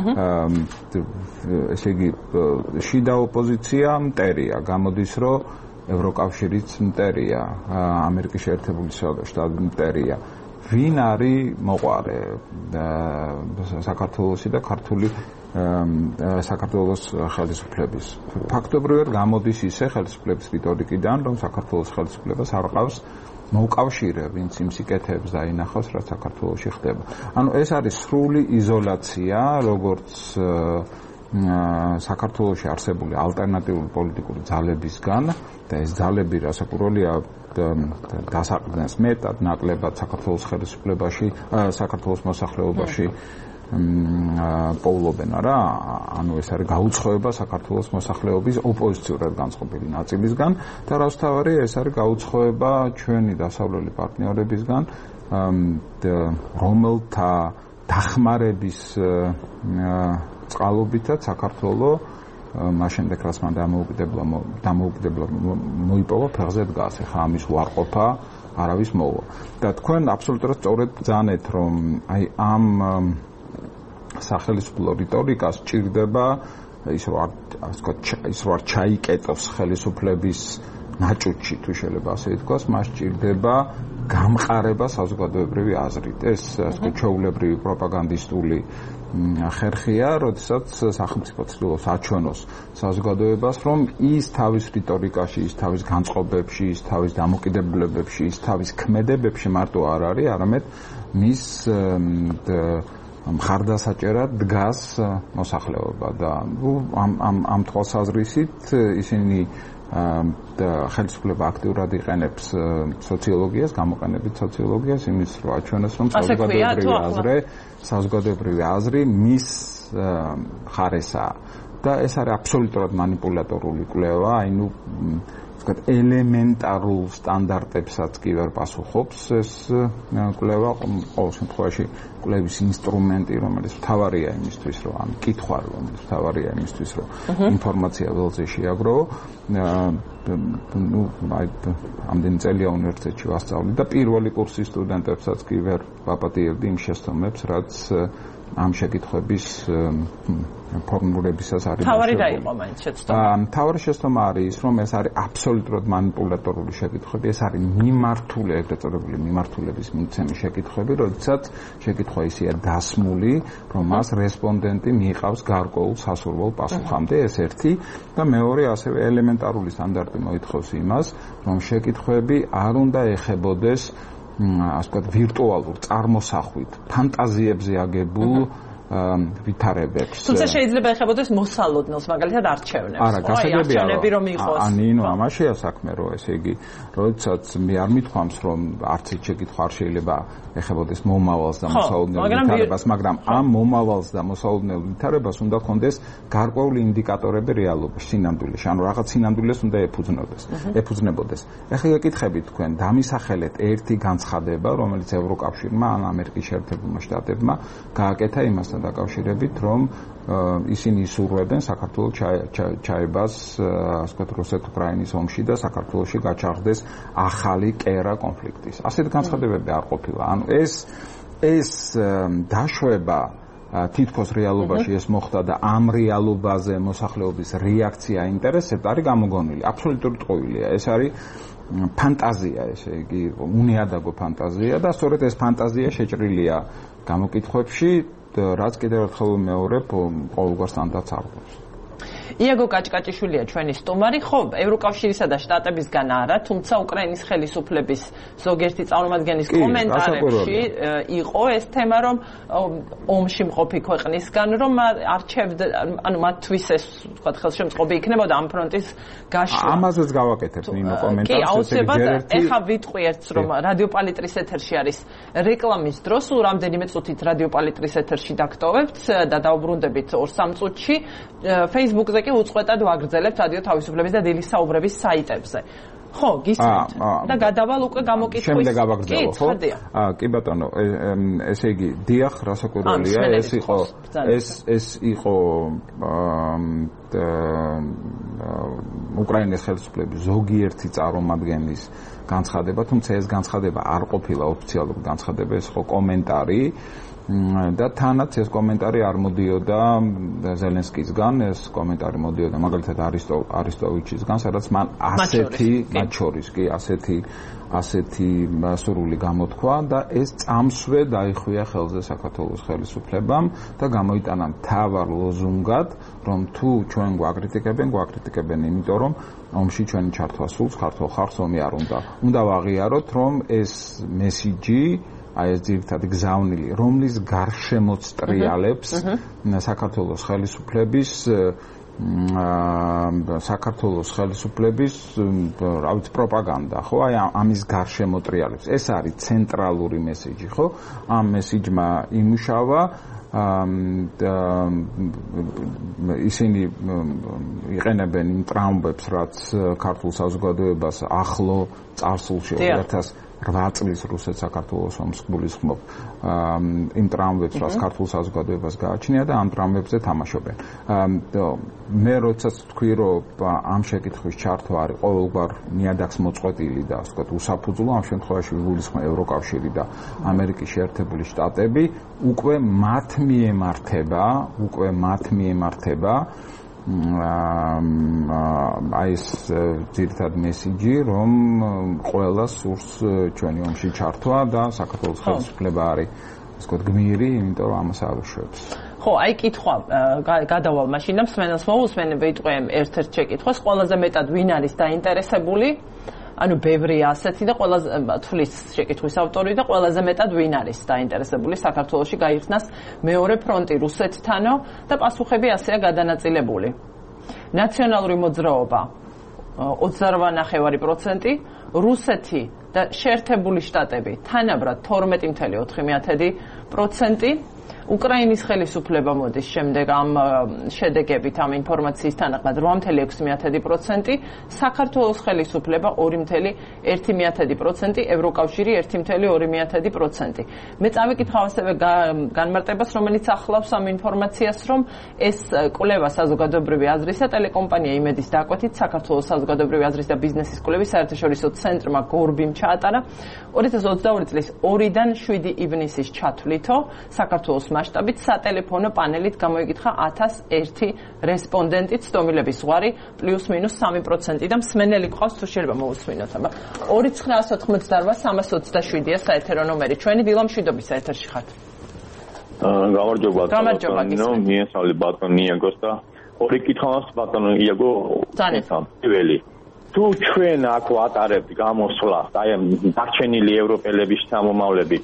ესე იგი, შიდა ოპოზიცია მტერია, გამოდის, რომ ევროკავშირიც მტერია, ამერიკის შეერთებული შტატები მტერია. ვინ არის მოყვარე საქართველოსი და ქართული საქართველოს ხელისუფლების? ფაქტობრივად გამოდის ისე ხელისუფლების რიტორიკიდან, რომ საქართველოს ხელისუფლებას არ ყავს მოკავშირე, ვინც იმ სიკეთეებს დაინახავს, რაც საქართველოში ხდება. ანუ ეს არის სრული იზოლაცია, როგორც საქართველოში არსებული ალტერნატიული პოლიტიკური ძალებისგან და ეს ძალები რასაკვირველია დასაყრდნეს მეტად ნაკლებად საქართველოს ხელისუფლებაში, საქართველოს მოსახლეობაში პოულობენ რა, ანუ ეს არის გაუცხოება საქართველოს მოსახლეობის ოპოზიციურად განწყობილი ნაწილისგან და რასთავარი ეს არის გაუცხოება ჩვენი დასავლელი პარტნიორებისგან, რომელთა დახმარების წყალობითაც საქართველოს მაშინდელ რაც მან დამოუკიდებლა დამოუკიდებლა მოიპოვა ფეხზე დგას, ხა ამის უარყოფა არავის მოვა. და თქვენ აბსოლუტურად სწორედ ბრძანეთ, რომ აი ამ სახელმწიფო რიტორიკას ჭირდება ის რომ ასე ვთქვათ, ის რომ არ ჩაიკეტოს ხელისუფლების ნაჭუჭი თუ შეიძლება ასე ითქვას, მას ჭირდება გამყარება საზოგადოებრივი აზრით. ეს ასე ჩვეულებრივი პროპაგანდისტული ხერხია, როდესაც სახელმწიფო ცდილობს აჩვენოს საზოგადოებას, რომ ის თავის რიტორიკაში, ის თავის განწყობებში, ის თავის დამოკიდებულებებში, ის თავის ქმედებებში მარტო არ არის, არამედ მის მხარდასაჭერად დგას მოსახლეობა და ამ ამ ამ თვალსაზრისით ისინი და ხელისუფლება აქტიურად იყენებს სოციოლოგიას, გამოყენებით სოციოლოგიას, იმის რომ აჩვენოს, რომ საზოგადოებრივი აზრი, საზოგადოებრივი აზრი მის ხარესაა და ეს არის აბსოლუტურად манипуляტორული კვლევა, აი ნუ ვთქვათ, ელემენტარულ სტანდარტებსაც კი ვერ პასუხობს ეს კვლევა, ყოველ შემთხვევაში კვლევის ინსტრუმენტი, რომელიც მთავარია იმისთვის, რომ ამ კითხვა, რომელიც მთავარია იმისთვის, რომ ინფორმაცია ველზე შეაგროვო, ნუ აი ამდენი წელია უნივერსიტეტში ვასწავლი და პირველი კურსის სტუდენტებსაც კი ვერ ვაპატიებდი იმ შესწავლებს, რაც ამ შეკითხვების ფორმულირებისას არის. თავარი რა იყო მაინც შეცდომა? თავარი შეცდომა არის ის, რომ ეს არის აბსოლუტურად манипуляტორული შეკითხვები, ეს არის მიმართული, ეგრეთ წოდებული მიმართულების მიცემის შეკითხვები, როდესაც შეკითხვა ისეა დასმული, რომ მას რესპონდენტი მიიღავს გარკვეულ სასურველ პასუხამდე, ეს ერთი და მეორე ასევე ელემენტარული სტანდარტი მოითხოვს იმას, რომ შეკითხვები არ უნდა ეხებოდეს ასე ვთქვათ, ვირტუალურ წარმოსახვით, ფანტაზიებზე აგებულ ვითარებებს. თუმცა შეიძლება ეხებოდეს მოსალოდნელს, მაგალითად არჩევნებს. არა, გასაგებია, რომ იყოს. ანინო, ამაშია საქმე, რომ ესე იგი, როდესაც მე არ მithქვამს, რომ არც ერთ შეკითხვა არ შეიძლება ეხებოდეს მომავალს და მოსალოდნელ ვითარებას, მაგრამ ამ მომავალს და მოსალოდნელ ვითარებას უნდა ქონდეს გარკვეული ინდიკატორები რეალობაში, სინამდვილეში, ანუ რაღაც სინამდვილეს უნდა ეფუძნებოდეს, ეფუძნებოდეს. ეხლა გეკითხებით თქვენ, დამისახელეთ ერთი განცხადება, რომელიც ევროკავშირმა ან ამერიკის შეერთებულმა შტატებმა გააკეთა იმას დაკავშირებით, რომ ისინი ისურვებენ საქართველოს ჩაებას, ასე ვთქვათ, რუსეთ-უკრაინის ომში და საქართველოში გაჩაღდეს ახალი კერა კონფლიქტის. ასეთ განცხადებები არ ყოფილა. ანუ ეს ეს დაშვება თითქოს რეალობაში ეს მოხდა და ამ რეალობაზე მოსახლეობის რეაქცია ინტერესებს არის გამოგონილი. აბსოლუტური ტყუილია. ეს არის ფანტაზია, ესე იგი, უნიადაგო ფანტაზია და სწორედ ეს ფანტაზია შეჭრილია გამოკითხვებში, რაც კიდევ ერთხელ მეორებ ყოველგვარ სტანდარტს არღვევს. იაგო კაჭკაჭიშვილია ჩვენი სტუმარი, ხო, ევროკავშირისა და შტატებისგან არა, თუმცა უკრაინის ხელისუფლების ზოგიერთი წარმომადგენლის კომენტარებში იყო ეს თემა, რომ ომში მყოფი ქვეყნისგან, რომ არჩევდა, ანუ მათთვის ეს, ვთქვათ, ხელშემწყობი იქნებოდა ამ ფრონტის გაშლა. ამაზეც გავაკეთებთ ნინო კომენტარს. კი, აუცილებლად, ეხა ვიტყვი ერთს, რომ რადიო პალიტრის ეთერში არის რეკლამის დრო, სულ რამდენიმე წუთით რადიო პალიტრის ეთერში დაგტოვებთ და დავუბრუნდებით ორ სამ წუთში Facebook-ზე კი უწყვეტად ვაგრძელებთ რადიო თავისუფლების და დილის საუბრების საიტებზე. ხო, გისმენთ. და გადავალ უკვე გამოკითხვის. შემდეგ ავაგრძელო, ხო? აა, კი ბატონო, ესე იგი, დიახ, რასაკვირველია, ეს იყო ეს ეს იყო უკრაინის ხელისუფლების ზოგიერთი წარმომადგენლის განცხადება, თუმცა ეს განცხადება არ ყოფილა ოფიციალური განცხადება, ეს იყო კომენტარი. და თანაც ეს კომენტარი არ მოდიოდა ზელენსკისგან, ეს კომენტარი მოდიოდა მაგალითად არისტოვიჩისგან, სადაც მან ასეთი, მათ შორის კი ასეთი ასეთი სურვილი გამოთქვა და ეს წამსვე დაიხვია ხელზე საქართველოს ხელისუფლებამ და გამოიტანა მთავარ ლოზუნგად, რომ თუ ჩვენ გვაკრიტიკებენ, გვაკრიტიკებენ იმიტომ, რომ ომში ჩვენი ჩართვა სულს ქართულ ხალხს ომი არ უნდა. უნდა ვაღიაროთ, რომ ეს მესიჯი აი ეს ძირითადი გზავნილი, რომლის გარშემოც ტრიალებს საქართველოს ხელისუფლების საქართველოს ხელისუფლების, რა ვიცი, პროპაგანდა, ხო? აი ამის გარშემო ტრიალებს. ეს არის ცენტრალური მესიჯი, ხო? ამ მესიჯმა იმუშავა ისინი იყენებენ იმ ტრამვებს, რაც ქართულ საზოგადოებას ახლო წარსულში ორი რვა წლის რუსეთ საქართველოს ომს გულისხმობ იმ ტრამვებს, რაც ქართულ საზოგადოებას გააჩნია და ამ ტრამვებზე თამაშობენ. მე როდესაც ვთქვი, რომ ამ შეკითხვის ჩართვა არის ყოველგვარ ნიადაგს მოწყვეტილი და ასე ვთქვათ უსაფუძვლო, ამ შემთხვევაში გულისხმობ ევროკავშირი და ამერიკის შეერთებული შტატები, უკვე მათ მიემართება, უკვე მათ მიემართება აი ეს ძირითად მესიჯი, რომ ყველა სურს ჩვენი ომში ჩართვა და საქართველოს ხელისუფლება არის ასე ვთქვათ გმირი, იმიტომ რომ ამას არ უშვებს. ხო, აი კითხვა გადავალ მაშინ და მსმენელს მოусმენ ვიტყვი ერთ-ერთ შეკითხვას, ყველაზე მეტად ვინ არის დაინტერესებული? ანუ ბევრია ასეთი და ყველაზე თulis შეკითხვის ავტორი და ყველაზე მეტად ვინ არის დაინტერესებული საქართველოში გაიხსნას მეორე ფრონტი რუსეთთანო და პასუხები ასეა გადანაწილებული. ნაციონალური მოძრაობა ოცდაოთხ კoma პέντε პროცენტი, რუსეთი და შეერთებული შტატები თანაბრად თორმეტი კoma ოთხი პროცენტი, უკრაინის ხელისუფლება მოდის შემდეგ ამ შედეგებით ამ ინფორმაციის თანახმად ორი კoma ექვსი პროცენტი, საქართველოს ხელისუფლება ორი კoma ერთი პროცენტი, ევროკავშირი ერთი კoma ორი პროცენტი. მე წავიკითხავ ასევე განმარტებას, რომელიც ახლავს ამ ინფორმაციას, რომ ეს კვლევა საზოგადოებრივი აზრის და ტელეკომპანია იმედის დაკვეთით საქართველოს საზოგადოებრივი აზრის და ბიზნესის კვლევის საერთაშორისო ცენტრმა გორბიმ ჩაატარა ორი ათას ოცდაორი წლის ორიდან შვიდი ივნისის ჩათვლითო საქართველოს მასშტაბით სატელეფონო პანელით გამოიკითხა ათას ერთი რესპონდენტით, ცდომილების ზღვარი პლუს მინუს სამი პროცენტი და მსმენელი ყავს თუ შეიძლება მოусმინოთ. აბა ორი ცხრაას ოთხმოცდაოთხ სამას ოცდაშვიდია საეთერო ნომერი. ჩვენი დილამშვიდობის საეთერში ხართ. გამარჯობა. გამარჯობა. ნო მიესალმე ბატონ იაგოს და ორი კითხავს ბატონ იაგო. პირველი თუ ჩვენ აქ ვატარებთ გამოსვლას, აი დარჩენილი ევროპელების შთამომავლები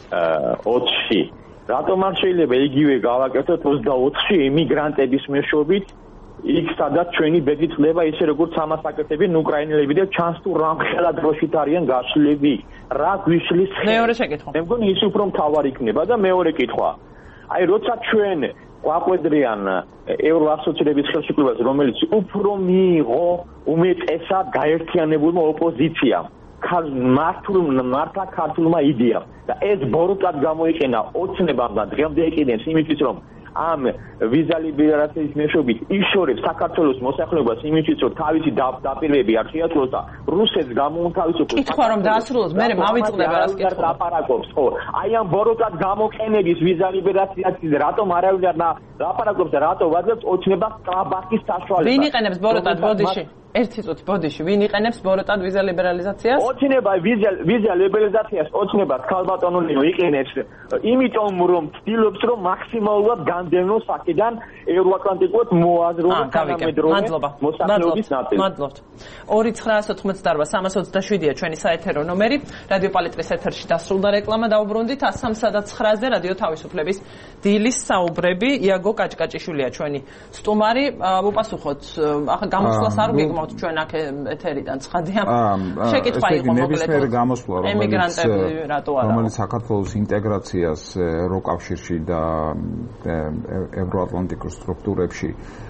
ოცში, რატომ არ შეიძლება იგივე გავაკეთოთ ოცდაოთხში ემიგრანტების მეშვეობით, იქ სადაც ჩვენი ბედი ხდება ისე როგორც ამას აკეთებენ უკრაინელები და ჩანს თუ რამხელა დროშით არიან გაშლები, რა გვიშლის მეორე შეკითხვა. მე მგონი ის უფრო მთავარი იქნება და მეორე კითხვა. აი როცა ჩვენ გვაყვედრიან ევროასოცირების ხელშეკრულებას, რომელიც უფრო მიიღო უმეტესად გაერთიანებულმა ოპოზიციამ, მართულ მართლა ქართულმა იდეამ და ეს ბოროტად გამოიყენა ოცნებამ და დღემდე იყენებს იმისთვის, რომ ამ ვიზა ლიბერალიზაციის მეშვეობით იშორებს საქართველოს მოსახლეობას იმისთვის, რომ თავისი დაპირებები არ შეაწყვეტოს და რუსეთს გამოუთავისუფლოს. კითხვა რომ დაასრულოს, მე მავიწყდება რას კითხვა. ლაპარაკობს, ხო. აი ამ ბოროტად გამოყენების ვიზა ლიბერალიზაციის რატომ არავინ არ ლაპარაკობს და რატო ვაძლევთ ოცნებას კაბაკის საშუალებას. ვინ იყენებს ბოროტად ბოდიში? ერთი წუთი ბოდიში ვინ იყენებს ბოროტად ვიზა ლიბერალიზაციას? ოცნება ვიზა ვიზა ლიბერალიზაციას ოცნებას ქალბატონო იყენებს, იმიტომ რომ ცდილობს რომ მაქსიმალურად განდევნოს აქედან ევროატლანტიკურად მოაზროვნოს თანამედროვე მოსახლეობის ნაწილი. მადლობთ. ორი ცხრაას ოთხმოცდაოთხ სამას ოცდაშვიდია ჩვენი საეთერო ნომერი. რადიო პალიტრის ეთერში დასრულდა რეკლამა, დაუბრუნდით ასამსა და ცხრაზე რადიო თავისუფლების დილის საუბრები. იაგო კაჭკაჭიშვილია ჩვენი სტუმარი. მოპასუხოთ, ახლა გამოსვლას არ ვიგმო ჩვენ აქ ეთერიდან ცხადია. შეკითხვა იყო მოკლედ. ნებისმიერი გამოსვლა, ემიგრანტები რატო არა? რომელიც საქართველოს ინტეგრაციას ევროკავშირში და ევროატლანტიკურ სტრუქტურებში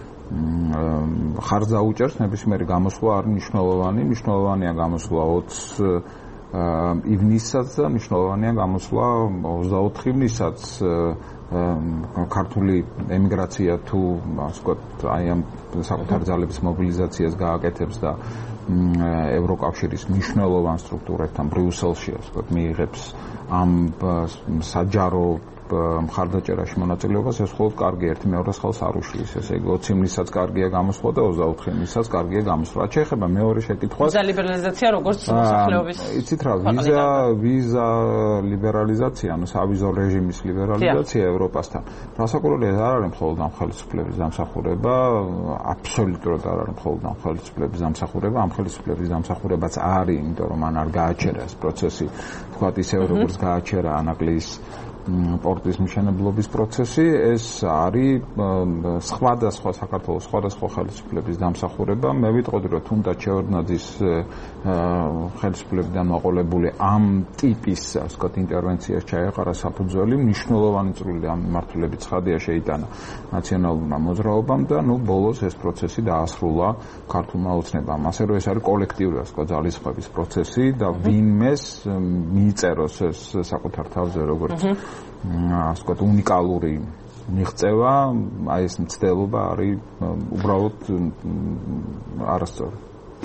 ხარჯს აუჭერს, ნებისმიერი გამოსვლა არის მნიშვნელოვანი, მნიშვნელოვანია გამოსვლა ოცი ივნისსაც და მნიშვნელოვანია გამოსვლა ოცდაოთხ ივნისსაც. ქართული ემიგრაცია თუ ასე ვთქვათ, აი ამ საკუთარ ძალების მობილიზაციას გააკეთებს და ევროკავშირის მნიშვნელოვან სტრუქტურებთან ბრიუსელში ასე ვთქვათ მიიღებს ამ საჯარო მხარდაჭერაში მონაწილეობას, ეს მხოლოდ კარგი ერთი მეორეს ხელს არ უშლის. ესე იგი ოცი ივნისსაც კარგია გამოსვლა და ოცდაოთხ ივნისსაც კარგია გამოსვლა. რაც შეეხება მეორე შეკითხვას, ვიზა ლიბერალიზაცია როგორც მოსახლეობის. იცით რა, ვიზა ვიზა ლიბერალიზაცია, ანუ სავიზო რეჟიმის ლიბერალიზაცია ევროპასთან. რასაკვირველია, არ არის მხოლოდ ამ ხელისუფლების დამსახურება, აბსოლუტურად არ არის მხოლოდ ამ ხელისუფლების დამსახურება, ამ ხელისუფლების დამსახურებაც არის, იმიტომ რომ მან არ გააჩერა ეს პროცესი, თქვათ ისევე როგორც გააჩერა ანაკლის პორტის მშენებლობის პროცესი, ეს არის სხვადასხვა საქართველოს სხვადასხვა ხელისუფლების დამსახურება. მე ვიტყოდი, რომ თუნდაც შევარდნაძის ხელისუფლებიდან მოყოლებული ამ ტიპის, ასე ვთქვათ, ინტერვენციას ჩაეყარა საფუძველი, მნიშვნელოვანი წვლილი ამ მიმართულებით ცხადია შეიტანა ნაციონალურმა მოძრაობამ და ნუ ბოლოს ეს პროცესი დაასრულა ქართულმა ოცნებამ. ასე რომ ეს არის კოლექტიური, ასე ვთქვათ, ძალისხმების პროცესი და ვინმეს მიიწეროს ეს საკუთარ თავზე როგორც ასე ვთქვათ, უნიკალური მიღწევა, აი ეს მცდელობა არის უბრალოდ არასწორი.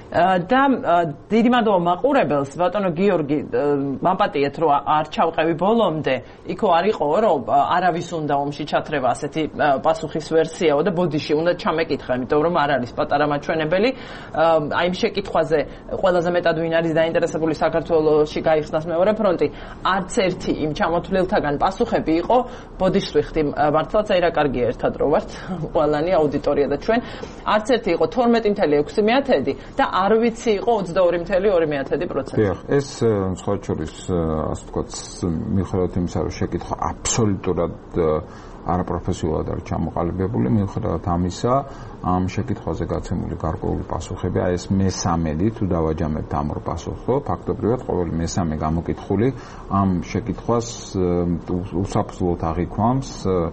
და დიდი მადლობა მაყურებელს, ბატონო გიორგი, მაპატიეთ რომ არ ჩავყევი ბოლომდე, იქო არ იყო რომ არავის უნდა ომში ჩათრევა ასეთი პასუხის ვერსიაო და ბოდიში უნდა ჩამეკითხა, იმიტომ რომ არ არის პატარა მაჩვენებელი. აი იმ შეკითხვაზე ყველაზე მეტად ვინ არის დაინტერესებული საქართველოში გაიხსნას მეორე ფრონტი, არც ერთი იმ ჩამოთვლილთაგან პასუხები იყო ბოდიშს ვიხდი მართლაც აი რა კარგია ერთად რო ვართ ყველანი აუდიტორია და ჩვენ არც ერთი იყო თორმეტი მეთერთმეტი ექვსი მეთერთმეტი და არ ვიცი იყო ოცდაორი მეთერთმეტი ორი მეთერთმეტი პროცენტი. დიახ, ეს სხვა შორის ასე ვთქვათ, მიუხედავად იმისა, რომ შეკითხვა აბსოლუტურად არაპროფესიულად არის ჩამოყალიბებული, მიუხედავად ამისა, ამ შეკითხვაზე გაცემული გარკვეული პასუხები, აი ეს მესამედი თუ დავაჯამებთ ამ ორ პასუხს, ფაქტობრივად ყოველი მესამე გამოკითხული ამ შეკითხვას უსაფრთხოდ აღიქვამს,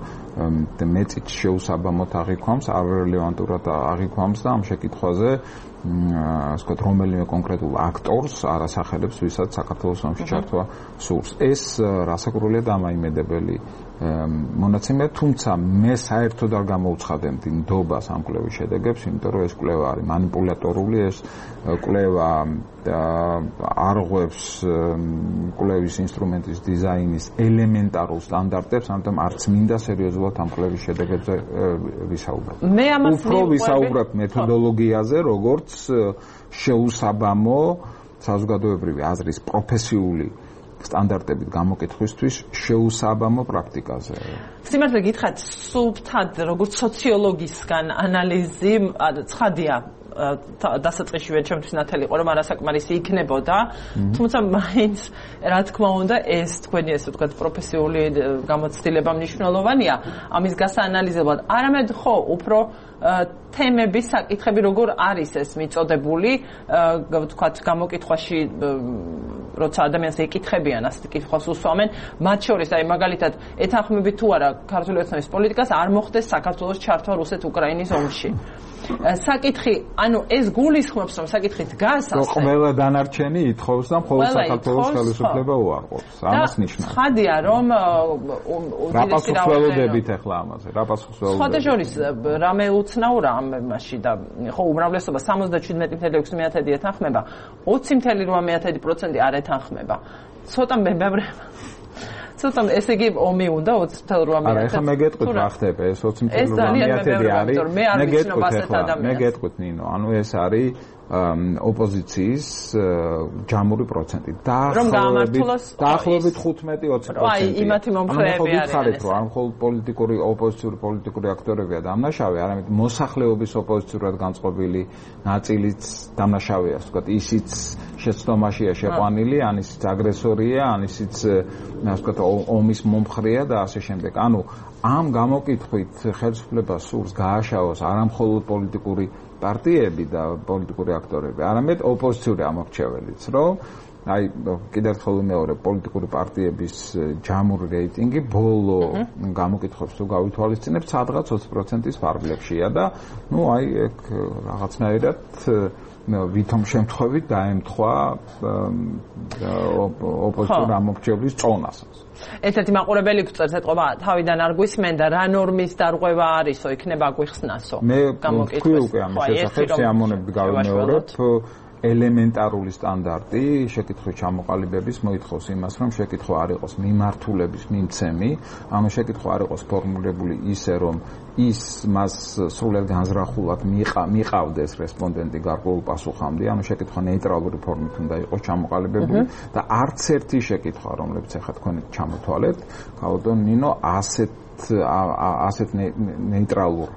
მეწით შეუსაბამოდ აღიქვამს, არრელევანტურად აღიქვამს და ამ შეკითხვაზე ასე ვთქვათ, რომელიმე კონკრეტულ აქტორს არ ასახელებს, ვისაც საქართველოს ომში ჩართვა სურს. ეს რასაკურველია დამაიმედებელი მონაცემია, თუმცა მე საერთოდ არ გამოვცხადებ ნდობას ამ კვლევის შედეგებს, იმიტომ რომ ეს კვლევა არის მანიპულატორული, ეს კვლევა არღვევს კვლევის ინსტრუმენტის დიზაინის ელემენტარულ სტანდარტებს, ამიტომ არც მინდა სერიოზულად ამ კვლევის შედეგებზე ვისაუბრებ. მე ამას უფრო ვისაუბრებ მეთოდოლოგიაზე, როგორც შეუსაბამო საზოგადოებრივი აზრის პროფესიული სტანდარტებით გამოკითხვისთვის შეუსაბამო პრაქტიკაზე. სიმართლე გითხრათ, სულთად როგორც სოციოლოგისგან ანალიზი ცხადია დასაწყისშივე ჩემთვის ნათელი იყო რომ არასაკმარისი იქნებოდა, თუმცა მაინც რა თქმა უნდა ეს თქვენი ესე ვთქვათ პროფესიული გამოცდილება მნიშვნელოვანია ამის გასაანალიზებლად. არამედ ხო უფრო თემების საკითხები როგორ არის ეს მიწოდებული, ვთქვათ გამოკითხვაში როცა ადამიანს ეკითხებიან ასეთ კითხვას უსვამენ, მათ შორის აი მაგალითად ეთანხმებით თუ არა ქართული ოცნების პოლიტიკას არ მოხდეს საქართველოს ჩართვა რუსეთ-უკრაინის ომში. საკითხი, ანუ ეს გულისხმობს რომ საკითხი დგას ასე. ყველა დანარჩენი ითხოვს და მხოლოდ საქართველოს ხელისუფლება უარყოფს. ამას ნიშნავს. ხადია რომ რა პასუხს ველოდებით ახლა ამაზე? რა პასუხს ველოდებით? სხვათა შორის რამე უცნაურა ამ მასში და ხო უმრავლესობა სამოცდაშვიდმეტი მეთერთმეტი ექვსი მეთერთმეტი ეთანხმება, ოცი მეთერთმეტი რვა მეთერთმეტი პროცენტი არ ეთანხმება. ცოტა მებევრება. ცოტა ესე იგი ომი უნდა ოცი მეთერთმეტი რვა მეთერთმეტი. არა, ეხლა მე გეტყვით რა ხდება, ეს ოცი მეთერთმეტი რვა მეთერთმეტი არის. მე გეტყვით ახლა, მე გეტყვით ნინო, ანუ ეს არის ოპოზიციის ჯამური პროცენტი. დაახლოებით ხუთმეტი ოცი პროცენტი. აი, იმათი მომხრეები არიან. რომ არ მხოლოდ პოლიტიკური ოპოზიციური პოლიტიკური აქტორებია დამნაშავე, არამედ მოსახლეობის ოპოზიციურად განწყობილი ნაწილიც დამნაშავეა, ასე ვთქვათ, ისიც შეცდომაშია შეყვანილი, ან ისიც აგრესორია, ან ისიც ასე ვთქვათ, ომის მომხრეა და ასე შემდეგ. ანუ ამ გამოკითხვით ხელისუფლებას სურს გააშავოს არა მხოლოდ პოლიტიკური პარტიები და პოლიტიკური აქტორები, არამედ ოპოზიციური ამორჩეველიც, რომ აი კიდევ ერთხელ მეორე პოლიტიკური პარტიების ჯამური რეიტინგი ბოლო გამოკითხვებს თუ გავითვალისწინებთ, სადღაც ოცი პროცენტის ფარგლებშია და ნუ აი ეგ რაღაცნაირად ვითომ შემთხვევით დაემთხვა ოპოზიციური ამორჩევლის წონას. ერთ-ერთი მაყურებელი გვწერს ეთყობა, თავიდან არ გვისმენდა რა ნორმის დარღვევა არისო, იქნება გვიხსნასო. მე თქვი უკვე ამის შესახებ სიამოვნებით გავიმეორებ. ელემენტარული სტანდარტი შეკითხვის ჩამოყალიბების მოითხოვს იმას, რომ შეკითხვა არ იყოს მიმართულების მიმცემი, ანუ შეკითხვა არ იყოს ფორმულირებული ისე, რომ ის მას სრულად განზრახულად მიყავდეს რესპონდენტი გარკვეულ პასუხამდე, ანუ შეკითხვა ნეიტრალური ფორმით უნდა იყოს ჩამოყალიბებული და არც ერთი შეკითხვა, რომლებიც ახლა თქვენ ჩამოთვალეთ, გაბატონ ნინო, ასეთ ასეთ ნეიტრალურ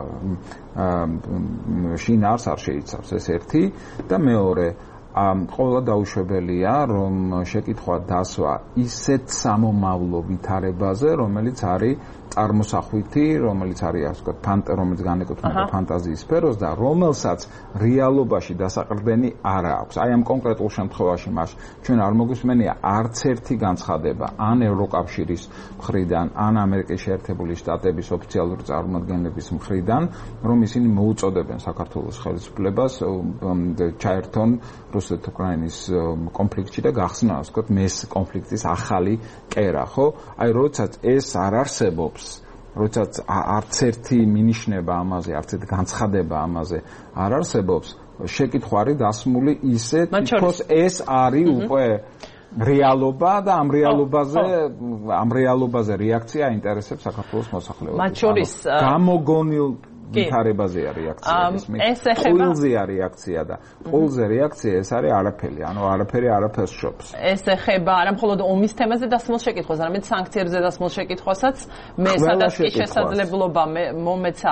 შინაარს არ შეიცავს. ეს ერთი და მეორე, ყველა დაუშვებელია, რომ შეკითხვა დასვა ისეთ სამომავლო ვითარებაზე, რომელიც არის წარმოსახვითი, რომელიც არის ასე ვთქვათ, ფანტა, რომელიც განეკუთვნება ფანტაზიის სფეროს და რომელსაც რეალობაში დასაყრდენი არ აქვს. აი ამ კონკრეტულ შემთხვევაში მას ჩვენ არ მოგვისმენია არც ერთი განცხადება ან ევროკავშირის მხრიდან, ან ამერიკის შეერთებული შტატების ოფიციალური წარმომადგენლების მხრიდან, რომ ისინი მოუწოდებენ საქართველოს ხელისუფლებას ჩაერთონ რუსეთ-უკრაინის კონფლიქტში და გახსნა, ასე ვთქვათ, მეს კონფლიქტის ახალი კერა, ხო? აი როდესაც ეს არ არსებობს როდესაც არც ერთი მინიშნება ამაზე, არც ერთი განცხადება ამაზე არ არსებობს, შეკითხვა არის დასმული ისე, თითქოს ეს არის უკვე რეალობა და ამ რეალობაზე ამ რეალობაზე რეაქცია აინტერესებს საქართველოს მოსახლეობას. მათ შორის გამოგონილ ვითარებაზეა რეაქცია ეს მე ყოველზეა რეაქცია და ყოველზე რეაქცია ეს არის არაფერი ანუ არაფერი არაფერს შობს ეს ეხება არა მხოლოდ ომის თემაზე დასმულ შეკითხვას არამედ სანქციებზე დასმულ შეკითხვასაც მე სადაც კი შესაძლებლობა მომეცა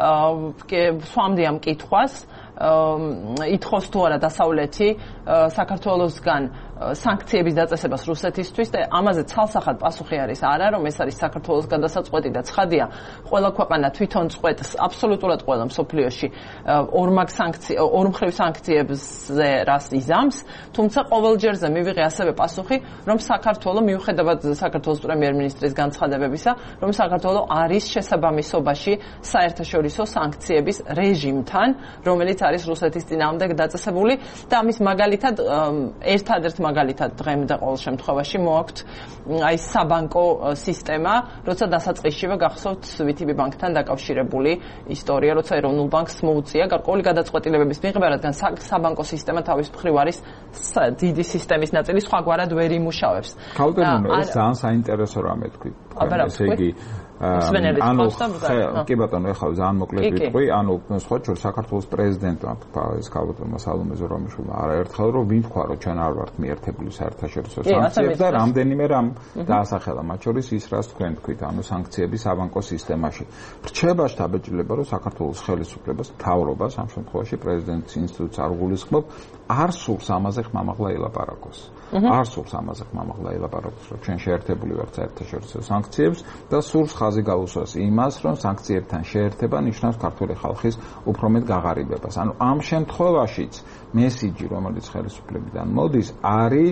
სვამდი ამ კითხვას ითხოვს თუ არა დასავლეთი საქართველოსგან სანქციების დაწესებას რუსეთისთვის და ამაზე ცალსახად პასუხი არის არა რომ ეს არის საქართველოს გადასაწყვეტი და ცხადია ყველა ქვეყანა თვითონ წყვეტს აბსოლუტურად ყველა მსოფლიოში ორმაგ სანქცია ორმხრივ სანქციებზე რას იზამს თუმცა ყოველჯერზე მივიღე ასევე პასუხი რომ საქართველო მიუხედავად საქართველოს პრემიერ-მინისტრის განცხადებებისა რომ საქართველო არის შესაბამისობაში საერთაშორისო სანქციების რეჟიმთან რომელიც არის რუსეთის წინააღმდეგ დაწესებული და ამის მაგალითად ერთადერთ მაგალითად დღემდე ყოველ შემთხვევაში მოაქვთ აი საბანკო სისტემა, როცა დასაწყისშივე გახსოვთ ვიტიბი ბანკთან დაკავშირებული ისტორია, როცა ეროვნულ ბანკს მოუწია გარკვეული გადაწყვეტილებების მიღება, რადგან საბანკო სისტემა თავის მხრივ არის დიდი სისტემის ნაწილი, სხვაგვარად ვერ იმუშავებს. ქალბატონო, ეს ძალიან საინტერესო რამე თქვი. ესე იგი ანუ კი ბატონო ეხლა ძალიან მოკლედ ვიტყვი ანუ სხვა შორის საქართველოს პრეზიდენტმა ეს ქალბატონმა სალომე ზურაბიშვილმა არაერთხელ რომ ვინ თქვა რომ ჩვენ არ ვართ მიერთებული საერთაშორისო სანქციებს და რამდენიმე რამ დაასახელა მათ შორის ის რაც თქვენ თქვით ანუ სანქციების საბანკო სისტემაში რჩება შთაბეჭდილება რომ საქართველოს ხელისუფლებას მთავრობას ამ შემთხვევაში პრეზიდენტის ინსტიტუტს არ გულისხმობ არ სურს ამაზე ხმამაღლა ელაპარაკოს არ სურს ამაზე ხმამაღლა ელაპარაკოს რომ ჩვენ შეერთებული ვართ საერთაშორისო სანქციებს და სურს ხაზი გაუსვას იმას რომ სანქციებთან შეერთება ნიშნავს ქართული ხალხის უფრო მეტ გაღარიბებას ანუ ამ შემთხვევაშიც მესიჯი რომელიც ხელისუფლებიდან მოდის არის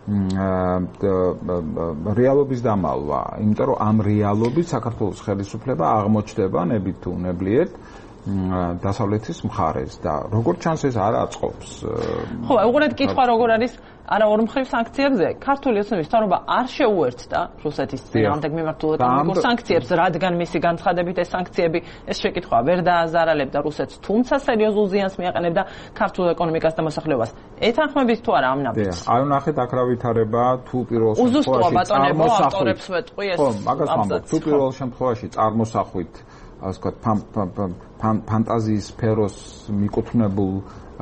რეალობის დამალვა იმიტომ რომ ამ რეალობით საქართველოს ხელისუფლება აღმოჩნდება ნებით თუ უნებლიეთ დასავლეთის მხარეს და როგორც ჩანს ეს არ აწყობს ხო უყურეთ კითხვა როგორ არის არა ორმხრივ სანქციებზე ქართული ოცნების მთავრობა არ შეუერთდა რუსეთის წინააღმდეგ მიმართულ ეკონომიკურ სანქციებს რადგან მისი განცხადებით ეს სანქციები ეს შეკითხვა ვერ დააზარალებდა რუსეთს თუმცა სერიოზულ ზიანს მიაყენებდა ქართულ ეკონომიკას და მოსახლეობას ეთანხმებით თუ არა ამ ნაბიჯს აი ნახეთ აქ რა ვითარება თუ პირველ შემთხვევაში ავტორებს ვეტყვი ეს ხო მაგას ვამბობ თუ პირველ შემთხვევაში წარმოსახვით ასე ვთქვათ ფანტაზიის სფეროს მიკუთვნებულ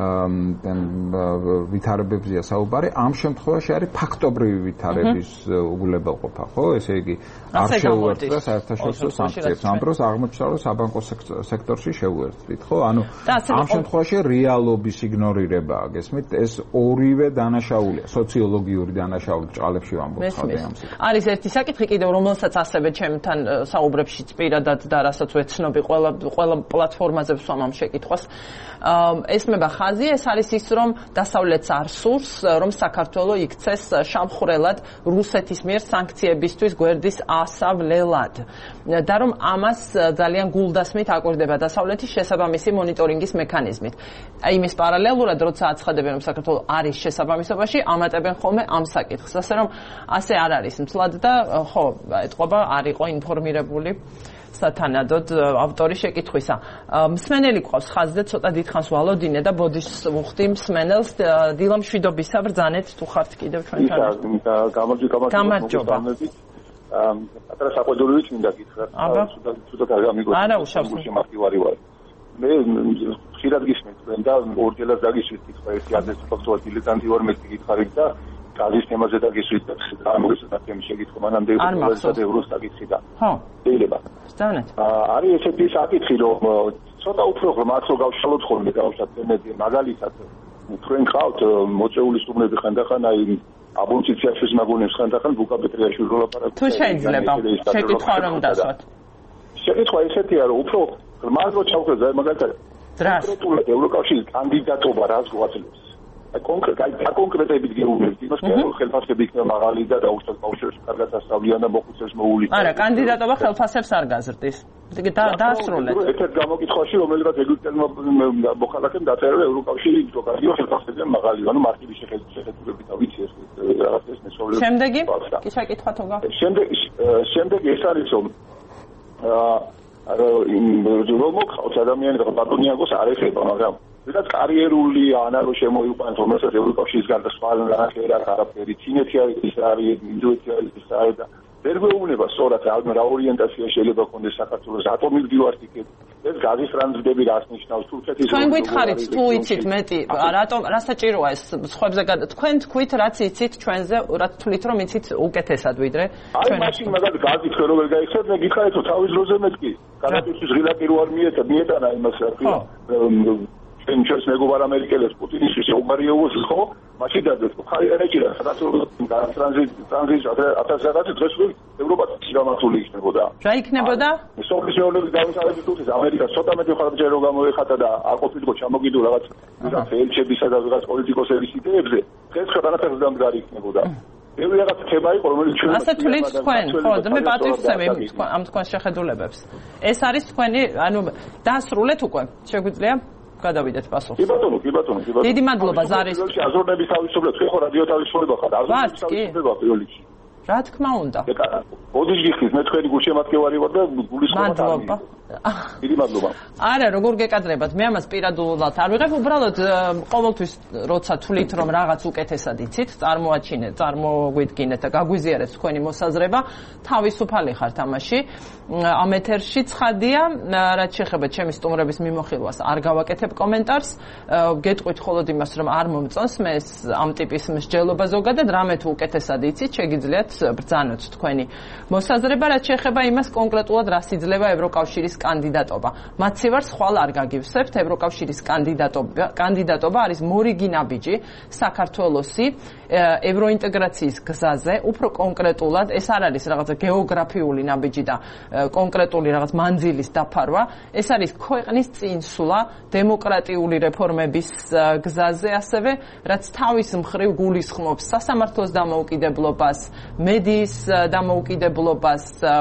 ვითარებებზეა საუბარი ამ შემთხვევაში არის ფაქტობრივი ვითარების უგულებელყოფა ხო ესე იგი არ შეუერთდა საერთაშორისო სანქციებს ამ დროს აღმოჩნდა რომ საბანკო სექტორში შეუერთდით ხო ანუ ამ შემთხვევაში რეალობის იგნორირებაა გესმით ეს ორივე დანაშაულია სოციოლოგიური დანაშაული ჭყალებში ვამბობ ხალხს არის ერთი საკითხი კიდევ რომელსაც ასევე ჩემთან საუბრებშიც პირადად და რასაც ვეცნობი ყველა ყველა პლატფორმაზე ვსვამ ამ შეკითხვას ესმება ხაზი ეს არის ის რომ დასავლეთს არ სურს რომ საქართველო იქცეს შამხვრელად რუსეთის მიერ სანქციებისთვის გვერდის ასავლელად და რომ ამას ძალიან გულდასმით აკვირდება დასავლეთის შესაბამისი მონიტორინგის მექანიზმით აი იმის პარალელურად როცა აცხადებენ რომ საქართველო არის შესაბამისობაში ამატებენ ხოლმე ამ საკითხს ასე რომ ასე არ არის მთლად და ხო ეთყობა არ იყო ინფორმირებული სათანადოდ ავტორი შეკითხვისა. მსმენელი გვყავს ხაზზე ცოტა დიდხანს ვალოდინე და ბოდიშს ვუხდი მსმენელს დილა მშვიდობისა ბრძანეთ თუ ხართ კიდევ ჩვენთან. გამარჯობა. გამარჯობა. ატარა საყვედურივით მინდა გითხრათ. ცუდად არ გამიგოთ. არა უშავს. შემახტივარი ვარ. მე ხშირად გისმენთ თქვენ და ორჯერაც დაგისვით კითხვა ერთი ადრეს ფაქტობრივად დილეტანტი ვარ მე გითხარით და გაზის თემაზე დაგისვით და ამგვარად თემის შეკითხვა მანამდე უბრალოდ ევროს დაგიცი და ხო შეიძლება სწავლეთ არის ესეთი საკითხი რომ ცოტა უფრო ღრმად რო გავშალოთ ხოლმე გავშალოთ თემები მაგალითად თქვენ ხავთ მოწეული სტუმრები ხანდახან აი აბონციციაში მაგონებს ხანდახან ბუკა პეტრიაშვილი ლაპარაკობს თუ შეიძლება შეკითხვა რომ დასვათ შეკითხვა ესეთია რომ უფრო ღრმად რო ჩავხედე მაგალითად კონკრეტულად ევროკავშირის კანდიდატობა რას გვაძლევს კონკრეტულად კონკრეტებით გეუბნებით იმას რომ ხელფასები იქნება მაღალი და დაუშვათ ბავშვებს კარგად ასწავლიან და მოხუცებს მოული. არა, კანდიდატობა ხელფასებს არ გაზრდის. დაასრულეთ. ერთ-ერთ გამოკითხვაში რომელიღაც ეგვიპტელმა მოხალხემ დაწერა ევროკავშირი ინტეგრაციო ხელფასებზე მაღალი, ანუ მარტივი შეხედულებითა ვიცი ეს რაღაც ეს მესწავლებელი. შემდეგი? კი შეკითხვა თუ გა. შემდეგ შემდეგ ეს არის რომ რომ მოხავს ადამიანი და პატონიაგოს არ ეხება, მაგრამ ვიღაც კარიერული ანა რო შემოიყვანს, რომელსაც ევროკავშირის გარდა სხვა რაღაცა არაფერი, ჩინეთი არის ის არის, ინდოეთი არის ის არის და ვერ გვეუბნება სწორად რა ორიენტაცია შეიძლება ქონდეს საქართველოს რატომ მიგდივართ იქეთ ეს გაზის ტრანზიტები რას ნიშნავს თურქეთის თქვენ გითხარით თუ იცით მეტი რატომ რა საჭიროა ეს სხვებზე გადა თქვენ თქვით რაც იცით ჩვენზე რა თulit რომ იცით უკეთესად ვიდრე ჩვენ აი მაშინ მაგალითად გაზი თქვენ რომ ვერ გაიხსენებთ მე გითხარით რომ თავის დროზე მეთქი განათლების ღილაკი რო არ მიეცა მიეტანა იმას რა თქმა ჩვენ ჩვენს მეგობარ ამერიკელებს პუტინისთვის უგარიოვოს ხო მაშინ დადეთ ხარი არ ეჭირა საქართველოს ტრანზიტ ტრანზიტ ათასი დღეს ევროპაში გამართული იქნებოდა რა იქნებოდა სოფლის მეურნეობის განვითარების თუქის ამერიკას ცოტა მეტი ხარჯი რო გამოეხატა და არ ყოფილიყო ჩამოგიდო რაღაც რაღაც ელჩებისა და რაღაც პოლიტიკოსების იდეებზე დღეს ქვეყანას დამდგარი იქნებოდა ეს რაღაც თემა იყო რომელიც ჩვენ ასე თulit თქვენ ხო და მე პატივცემი ამ თქვენ შეხედულებებს ეს არის თქვენი ანუ დასრულეთ უკვე შეგვიძლია გადავიდეთ პასუხს. კი ბატონო, კი ბატონო, კი ბატონო. დიდი მადლობა ზარის. აზროვნების თავისუფლება, თქვენ ხო რადიო თავისუფლება ხართ, აზროვნების თავისუფლება პირველ რიგში. რა თქმა უნდა. ოდის გიხრის, მე თქვენი გულშემატკივარი ვარ და გულისხმობთ. მადლობა. დიდი მადლობა. არა, როგორ გეკადრებათ? მე ამას პირადულად არ ვიღებ, უბრალოდ ყოველთვის როცა თulit რომ რაღაც უკეთესად იცით, წარმოაჩინეთ, წარმოგვიდგინეთ და გაგვიზიარეთ თქვენი მოსაზრება, თავისუფალი ხართ ამაში. ამ ეთერში ცხადია, რაც შეეხება ჩემი სტუმრების მიმოხილვას, არ გავაკეთებ კომენტარს. გეტყვით მხოლოდ იმას, რომ არ მომწონს მე ამ ტიპის მსჯელობა ზოგადად, რამე თუ უკეთესად იცით, შეგიძლიათ ბრძანოთ თქვენი მოსაზრება, რაც შეეხება იმას კონკრეტულად რას იძლევა ევროკავშირის კანდიდატობა. მათ სივარს ხვალ არ გაგივსებთ, ევროკავშირის კანდიდატობა, კანდიდატობა არის მორიგი ნაბიჯი საქართველოსი ევროინტეგრაციის გზაზე, უფრო კონკრეტულად, ეს არ არის რაღაცა გეოგრაფიული ნაბიჯი და კონკრეტული რაღაც მანძილის დაფარვა, ეს არის ქვეყნის წინსვლა დემოკრატიული რეფორმების გზაზე, ასევე რაც თავის მხრივ გულისხმობს სასამართლოს დამოუკიდებლობას, მედიის დამოუკიდებლობას,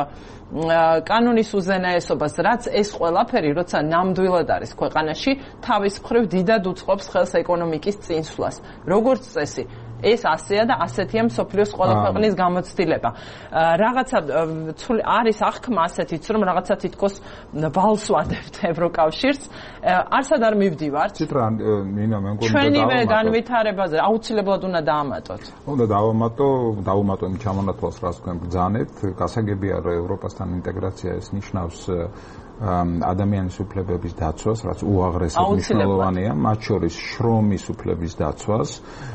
კანონის უზენაესობას, რაც ეს ყველაფერი, როცა ნამდვილად არის ქვეყანაში, თავის მხრივ დიდად უწყობს ხელს ეკონომიკის წინსვლას. როგორც წესი, ეს ასეა და ასეთია მსოფლიოს ყველა ქვეყნის გამოცდილება. რაღაცა არის აღქმა ასეთიც, რომ რაღაცა თითქოს ბალს ვადებთ ევროკავშირს. არსად არ მივდივართ. ციტრა ნინა მე მგონი ჩვენივე განვითარებაზე აუცილებლად უნდა დაამატოთ. უნდა დავამატო, დავამატო იმ ჩამონათვალს, რაც თქვენ ბრძანეთ. გასაგებია, რომ ევროპასთან ინტეგრაცია ეს ნიშნავს ადამიანის უფლებების დაცვას, რაც უაღრესად მნიშვნელოვანია, მათ შორის შრომის უფლების დაცვას.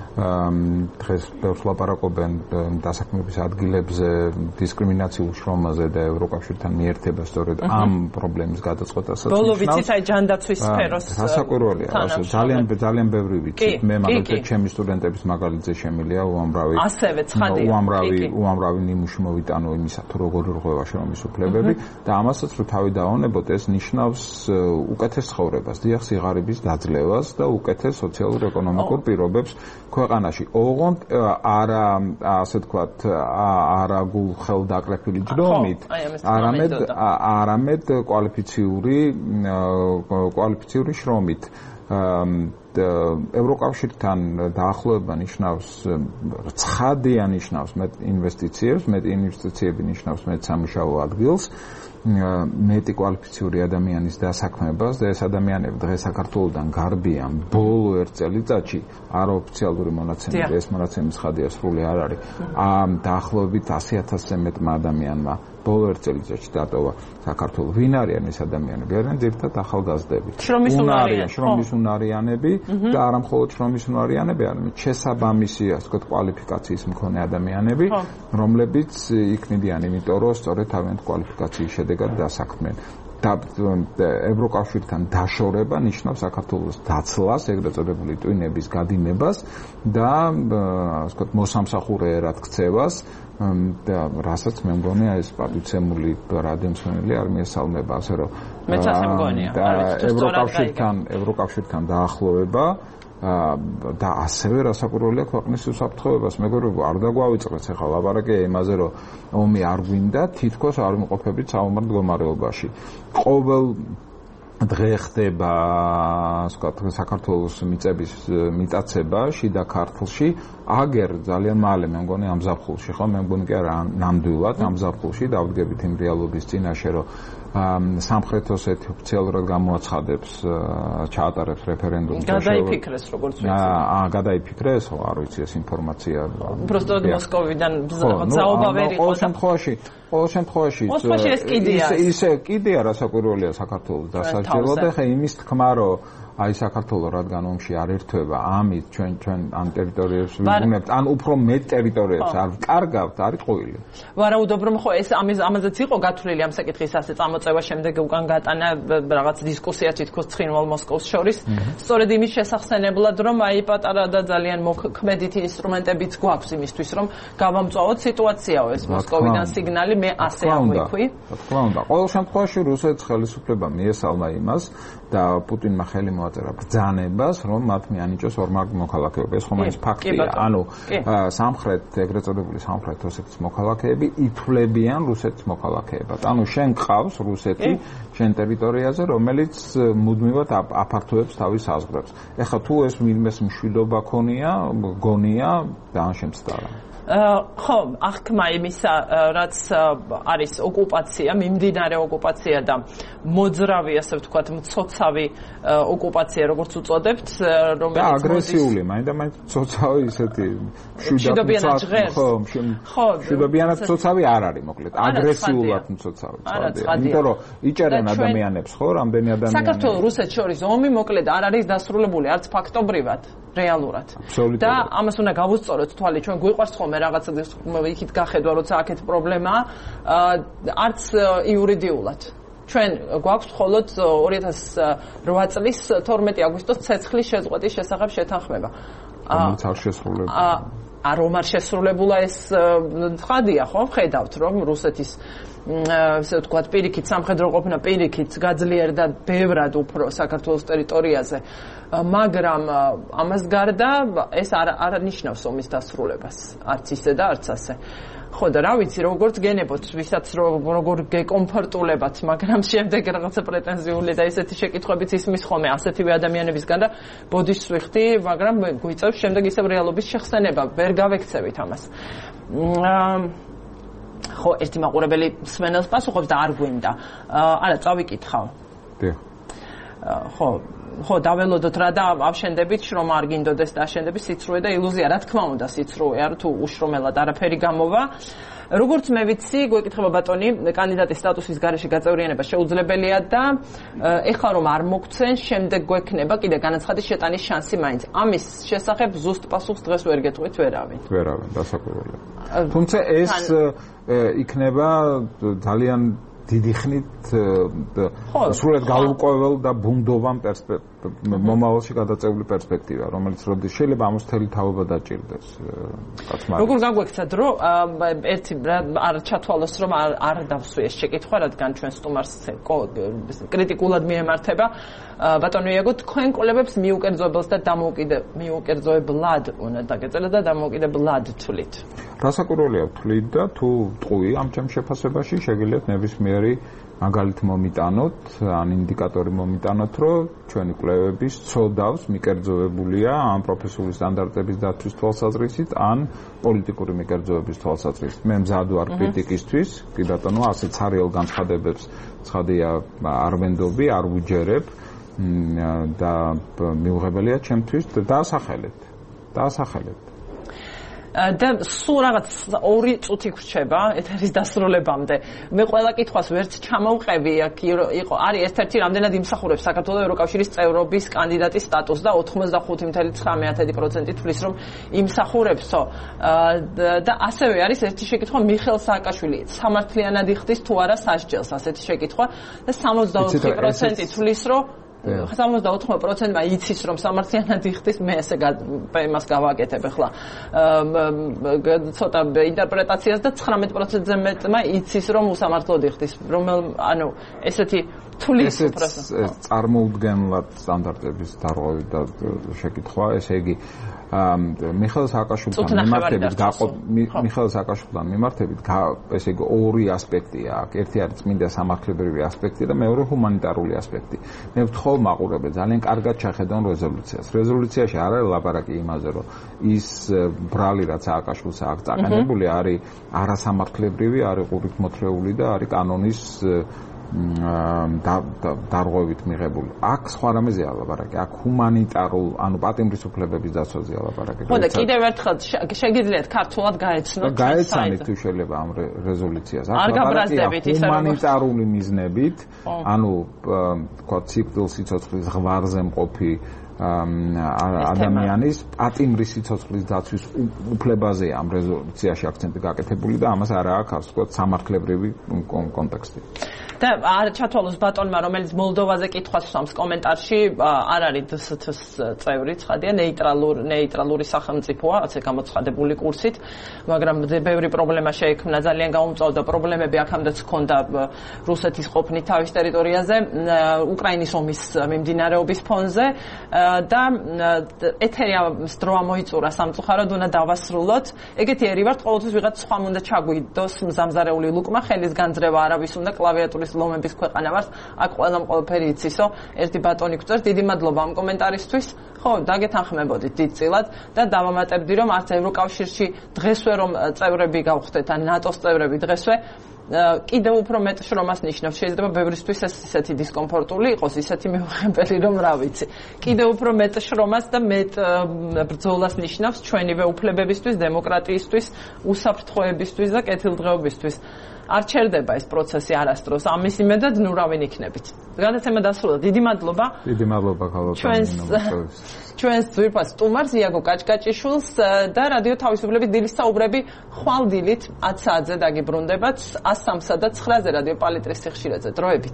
დღეს ბევრს ლაპარაკობენ დასაქმების ადგილებზე, დისკრიმინაციულ შრომაზე და ევროკავშირთან მიერთება სწორედ ამ პრობლემის გადაწყვეტასაც. ბოლო ვიცით, აი ჯანდაცვის სფეროს გასაკვირველია, ასე ძალიან ძალიან ბევრი ვიცით. მე მაგალითად ჩემი სტუდენტების მაგალითზე შემილია უამრავი ასევე ცხადია. უამრავი უამრავი ნიმუში მოვიტანო იმისა, თუ როგორ რღვევა შრომის უფლებები და ამასაც რო თავი დავავნებოთ, ეს ნიშნავს უკეთეს ცხოვრებას, დიახ, სიღარიბის დაძლევას და უკეთეს სოციალურ-ეკონომიკურ პირობებს ქვეყანაში. ოღონდ არა, ასე ვთქვათ, არა გულხელდაკრეფილი ჯდომით, არამედ არამედ კვალიფიციური კვალიფიციური შრომით. ევროკავშირთან დაახლოება ნიშნავს ცხადია ნიშნავს მეტ ინვესტიციებს, მეტ ინვესტიციები ნიშნავს მეტ სამუშაო ადგილს. მეტი კვალიფიციური ადამიანის დასაქმებას და ეს ადამიანები დღეს საქართველოსთან გარბიან ბოლო ერთ წელიწადში არაოფიციალური მონაცემები, ეს მონაცემის ხადია სრული არ არის. ამ დაახლოებით ასი ათასზე მეტმა ადამიანმა ბოლო ერთ წელიწადში დატოვა საქართველოს. ვინ არიან ეს ადამიანები? არიან ძირითადად ახალგაზრდები. შრომის უნარიანი, შრომის უნარიანები და არა მხოლოდ შრომის უნარიანები, არამედ შესაბამისი, ასე ვთქვათ, კვალიფიკაციის მქონე ადამიანები, რომლებიც იქნებიან, იმიტომ რომ სწორედ თავიანთ კვალიფიკაციის შედეგად დასაქმდნენ. და ევროკავშირთან დაშორება ნიშნავს საქართველოს დაცლას, ეგრეთ წოდებული ტვინების გადინებას და ასე ვთქვათ, მოსამსახურე ერად ქცევას და რასაც მე მგონი ეს პატივცემული რადიომსმენელი არ მიესალმება, ასე რომ მეც ასე მგონია. ევროკავშირთან ევროკავშირთან დაახლოება და ასევე რასაკვირველია ქვეყნის უსაფრთხოებას. მეგობრებო, არ დაგვავიწყდეს ახლა ლაპარაკია იმაზე, რომ ომი არ გვინდა, თითქოს არ იმყოფებით საომარ მდგომარეობაში. ყოველ დღე ხდება საქართველოს მიწების მიტაცება შიდა ქართლში აგერ ძალიან მალე მე მგონი ამ ზაფხულში ხო მე მგონი კი არა ნამდვილად ამ ზაფხულში დავდგებით იმ რეალობის წინაშე რომ სამხრეთ ოსეთი ოფიციალურად გამოაცხადებს ჩაატარებს რეფერენდუმს გადაიფიქრეს როგორც ვიცი აა გადაიფიქრეს არ ვიცი ეს ინფორმაცია უბრალოდ მოსკოვიდან ძალობა ვერ იყო ყოველ შემთხვევაში ყოველ შემთხვევაში ისე კიდეა რასაკვირველია საქართველოს დასაჯელო და ხა იმის თქმა რომ აი საქართველოს რადგან ომში არ ერთვება ამით ჩვენ ჩვენ ამ ტერიტორიებს ვიგუნებთ ან უფრო მეტ ტერიტორიებს არ ვკარგავთ არის ყვილი ვარაუდობ რომ ხო ეს ამაზეც იყო გათვლილი ამ საკითხის ასე წამოწევა შემდეგ უკან გატანა რაღაც დისკუსია თითქოს ცხინვალ მოსკოვს შორის სწორედ იმის შესახსენებლად რომ აი პატარა და ძალიან მოქმედი ინსტრუმენტებიც გვაქვს იმისთვის რომ გავამწვავოთ სიტუაციაო ეს მოსკოვიდან სიგნალი მე ასე აღვიქვი თქმა უნდა ყოველ შემთხვევაში რუსეთის ხელისუფლება მიესალმა იმას და პუტინმა ხელი მოაწერა ბრძანებას რომ მათ მიანიჭოს ორმაგ მოქალაქეობა ეს ხომ ის ფაქტია ანუ სამხრეთ ეგრეთ წოდებული სამხრეთ ოსეთის მოქალაქეები ითვლებიან რუსეთის მოქალაქეებად ანუ შენ გყავს რუსეთი შენ ტერიტორიაზე რომელიც მუდმივად აფართოებს თავის საზღვრებს ეხლა თუ ეს ვინმეს მშვიდობა ქონია გონია და შემწდარა ხო, აღქმა იმისა, რაც არის ოკუპაცია, მიმდინარე ოკუპაცია და მოძრავი, ასე ვთქვათ, მცოცავი ოკუპაცია, როგორც უწოდებთ, რომელიც და აგრესიული, მაინდა-მაინც მცოცავი ისეთი მშვიდობიანად ჟღერს. ხო, მშვიდობიანად მცოცავი არ არის, მოკლედ, აგრესიულად მცოცავი. იმიტომ რომ იჭერენ ადამიანებს, ხო, რამდენი ადამიანი. საქართველოს რუსეთს შორის ომი, მოკლედ, არ არის დასრულებული, არც ფაქტობრივად. რეალურად. და ამას უნდა გავუსწოროთ თვალი, ჩვენ გვიყვარს ხოლმე რაღაცა იქით გახედვა, როცა აქეთ პრობლემაა, არც იურიდიულად. ჩვენ გვაქვს მხოლოდ ორი ათას რვა წლის თორმეტი აგვისტოს ცეცხლის შეზღუდვის შესახებ შეთანხმება. რომელიც არ შესრულებულა. არ რომ არ შესრულებულა ეს ცხადია, ხო? ხედავთ, რომ რუსეთის ასე ვთქვათ, პირიქით სამხედრო ყოფნა პირიქით გაძლიერდა ბევრად უფრო საქართველოს ტერიტორიაზე. მაგრამ ამას გარდა ეს არ არ ნიშნავს ომის დასრულებას. არც ისე და არც ასე. ხო და რა ვიცი, როგორც გენებოთ, ვისაც როგორ გეკომფორტულებათ, მაგრამ შემდეგ რაღაცა პრეტენზიული და ესეთი შეკითხვებიც ისმის ხოლმე ასეთივე ადამიანებისგან და ბოდიშს ვიხდი, მაგრამ გვიწევს შემდეგ ისევ რეალობის შეხსენება, ვერ გავექცევით ამას. ხო, ერთი მაყურებელი სვენელს პასუხობს და არ გვინდა. არა, წავიკითხავ. დიახ. ხო, ხო, დაველოდოთ რა და ავშენდებით, შრომ არ გინდოდეს და აშენდები სიცრუე და ილუზია, რა თქმა უნდა, სიცრუეა, თუ უშრომელად არაფერი გამოვა. როგორც მე ვიცი, გვეკითხება ბატონი, კანდიდატის სტატუსის გარეშე გაწევრიანება შეუძლებელია და ეხლა რომ არ მოგცენ, შემდეგ გვექნება კიდე განაცხადის შეტანის შანსი მაინც. ამის შესახებ ზუსტ პასუხს დღეს ვერ გეტყვით ვერავინ. ვერავინ, დასაკვირველია. თუმცა ეს იქნება ძალიან დიდი ხნით სრულად გაურკვეველ და ბუნდოვან მომავალში გადაწეული პერსპექტივა, რომელიც როდის შეიძლება ამას მთელი თაობა დაჭირდეს კაცმა. როგორ გაგვექცა დრო, ერთი არ ჩათვალოს რომ არ არ დავსვი ეს შეკითხვა, რადგან ჩვენ სტუმარს კრიტიკულად მიემართება. ბატონო იაგო, თქვენ კოლებებს მიუკერძოებელს და დამოუკიდებლად უნდა დაგეწეროთ და დამოუკიდებლად თვლით. რასაკვირველია ვთვლით და თუ ტყუი ამ ჩემ შეფასებაში შეგიძლიათ ნებისმიერი მაგალით მომიტანოთ, ან ინდიკატორი მომიტანოთ, რომ ჩვენი კვლევები სწოდავს მიკერძოებულია ამ პროფესიული სტანდარტების დაცვის თვალსაზრისით, ან პოლიტიკური მიკერძოების თვალსაზრისით. მე მზად ვარ კრიტიკისთვის, კი ბატონო, ასე ცარიელ განცხადებებს ცხადია არ ვენდობი, არ ვუჯერებ და მიუღებელია ჩემთვის დაასახელეთ. დაასახელეთ. და სულ რაღაც ორი წუთი გვრჩება ეთერის დასრულებამდე. მე ყველა კითხვას ვერც ჩამოვყევი, აქ იყო არის ერთ-ერთი რამდენად იმსახურებს საქართველოს ევროკავშირის წევრობის კანდიდატის სტატუსს და ოთხმოცდახუთი წუთი ცხრამეტი პროცენტი თვლის რომ იმსახურებსო. და ასევე არის ერთი შეკითხვა მიხეილ სააკაშვილი სამართლიანად იხდის თუ არა სასჯელს ასეთი შეკითხვა და სამოცდაოთხი პროცენტი თვლის რომ სამოცდაოთხი პროცენტმა იცის რომ სამართლიანად იხდის მე ესე იმას გავაკეთებ ახლა ცოტა ინტერპრეტაციას და ცხრამეტი პროცენტზე მეტმა იცის რომ უსამართლოდ იხდის რომელ ანუ ესეთი თulis პროცესი წარმოუდგენლად სტანდარტების დარღვევით და შეკითხვა ესე იგი მიხეილ სააკაშვილთან მიმართებით მიხეილ სააკაშვილთან მიმართებით ესე იგი ორი ასპექტია აქ. ერთი არის წმინდა სამართლებრივი ასპექტი და მეორე ჰუმანიტარული ასპექტი. მე ვთხოვ მაყურებელს ძალიან კარგად ჩახედონ რეზოლუციას. რეზოლუციაში არ არის ლაპარაკი იმაზე, რომ ის ბრალი რაც სააკაშვილს აქვს წაყენებული არის არასამართლებრივი, არის ყურით მოთხრეული და არის კანონის დარღვევით მიღებული. აქ სხვა რამეზეა ლაპარაკი. აქ ჰუმანიტარულ, ანუ პატიმრისუფლებების დაცვაზეა ლაპარაკი. ხო და კიდევ ერთხელ შეგიძლიათ ქართულად გაეცნოთ. გაეცანით თუ შეიძლება ამ რეზოლუციას. აქ ლაპარაკია ჰუმანიტარული მიზნებით, ანუ თქვა ციფრულ სიცოცხლის ღვარზე მყოფი ადამიანის პატიმრის სიცოცხლის დაცვის უფლებაზე ამ რეზოლუციაში აქცენტი გაკეთებული და ამას არ აქვს თქვა სამართლებრივი კონტექსტი. და არ ჩათვალოს ბატონმა, რომელიც მოლდოვაზე კითხვას სვამს კომენტარში, არ არის დსთ-ს წევრი, ცხადია, ნეიტრალური ნეიტრალური სახელმწიფოა, ასე გამოცხადებული კურსით, მაგრამ ბევრი პრობლემა შეექმნა, ძალიან გაუმწვავდა პრობლემები აქამდეც ჰქონდა რუსეთის ყოფნით თავის ტერიტორიაზე, უკრაინის ომის მიმდინარეობის ფონზე და ეთერი სდროა მოიწურა სამწუხაროდ, უნდა დავასრულოთ. ეგეთი ერი ვართ, ყოველთვის ვიღაც სხვამ უნდა ჩაგვიდოს მზამზარეული ლუკმა, ხელის განძრევა არავის უნდა, კლავიატურის ლომების ქვეყანა ვართ, აქ ყველამ ყველაფერი იცისო, ერთი ბატონი გვწერს, დიდი მადლობა ამ კომენტარისთვის. ხო, დაგეთანხმებოდით დიდწილად და დავამატებდი, რომ არც ევროკავშირში დღესვე რომ წევრები გავხდეთ, ან ნატოს წევრები დღესვე კიდევ უფრო მეტ შრომას ნიშნავს. შეიძლება ბევრისთვის ეს ისეთი დისკომფორტული იყოს, ისეთი მიუღებელი რომ რა ვიცი. კიდევ უფრო მეტ შრომას და მეტ ბრძოლას ნიშნავს ჩვენივე უფლებებისთვის, დემოკრატიისთვის, უსაფრთხოებისთვის და კეთილდღეობისთვის. არ ჩერდება ეს პროცესი არასდროს. ამის იმედად ნუ რა ვინ იქნებით. გადაცემა დასრულდა. დიდი მადლობა. დიდი მადლობა ქალბატონო. ჩვენს ჩვენს ძვირფას სტუმარს იაგო კაჭკაჭიშვილს და რადიო თავისუფლების დილის საუბრები ხვალ დილით ათ საათზე დაგიბრუნდებათ ას სამსა და ცხრაზე რადიო პალიტრის სიხშირეზე. დროებით.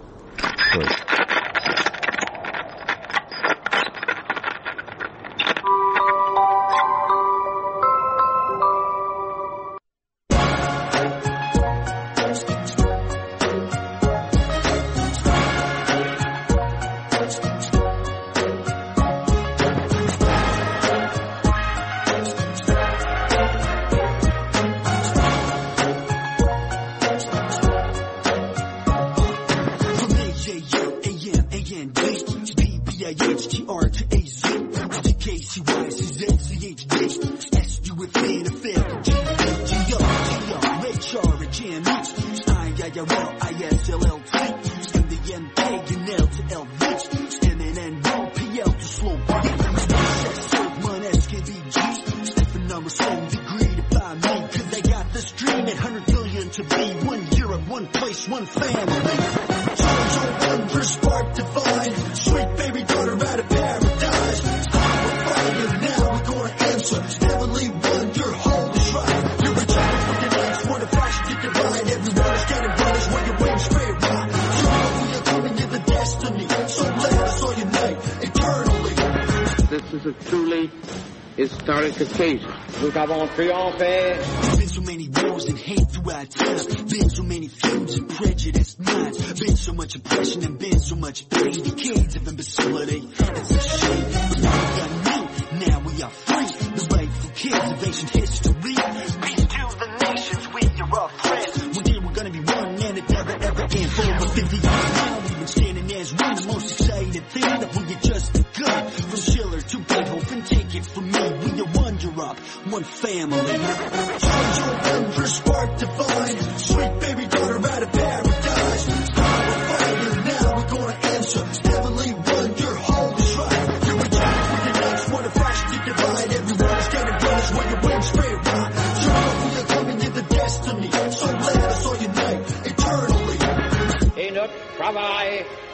Nous avons triomphé. Been so many wars and hate throughout time. Been so many feuds and prejudiced minds. Been so much oppression and been so much pain. Decades of imbecility. It's a shame. But now we are new. Now we are free. The rightful kids of ancient history. Peace to the nations. We are all friends. One day we're gonna be one and it never ever ends. For over fifty years now we've been standing as one. The most exciting thing that we get just begun. From Schiller to Beethoven, take it from me. We are one Europe, one family. Charge your wonder, spark divine. Sweet baby daughter out of paradise. Our fire now, we're gonna answer. Heavenly wonder, hold us right. Here we go, we can next one to flash to divide. Everyone's gonna run us when your wings straight right. Sure, we are coming to the destiny. So let us all unite eternally. Et notre travail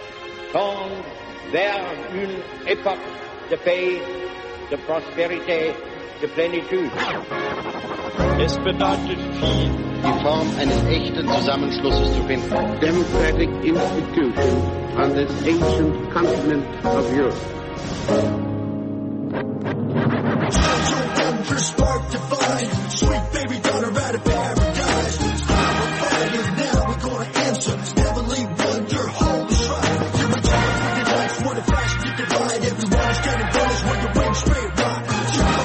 tend vers une époque de paix, de prospérité, de plénitude. Es bedeutet viel, die Form eines echten Zusammenschlusses zu finden. Democratic institution on this ancient continent of Europe. Spark divine, sweet baby daughter out of paradise. Our fire now, we're gonna answer. Heavenly wonder, hold us right. Here we go, the lights wanna flash to divide. Everyone's getting bonus when the wings straight right.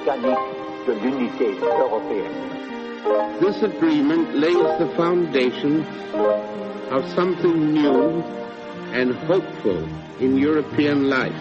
mécanique de l'unité européenne. This agreement lays the foundation of something new and hopeful in European life.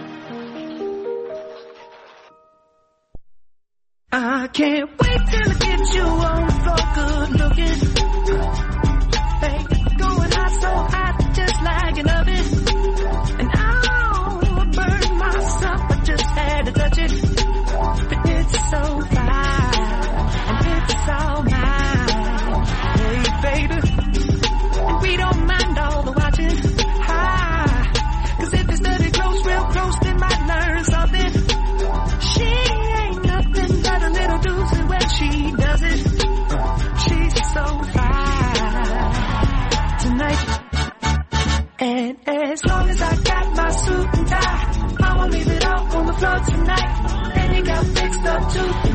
I can't wait till I get you on the floor, good looking. Hey, going hot, so hot, just like an oven. And I'll burn myself, I just had to touch it. But it's so fine, and it's all mine. Hey, baby, and we don't mind all the watching. Ah, cause if you study close, real close, they might learn something. She ain't nothing but a little doozy when she does it. She's so fine tonight. And as long as I got my suit and tie, I won't leave it all on the floor tonight. And you got fixed up too.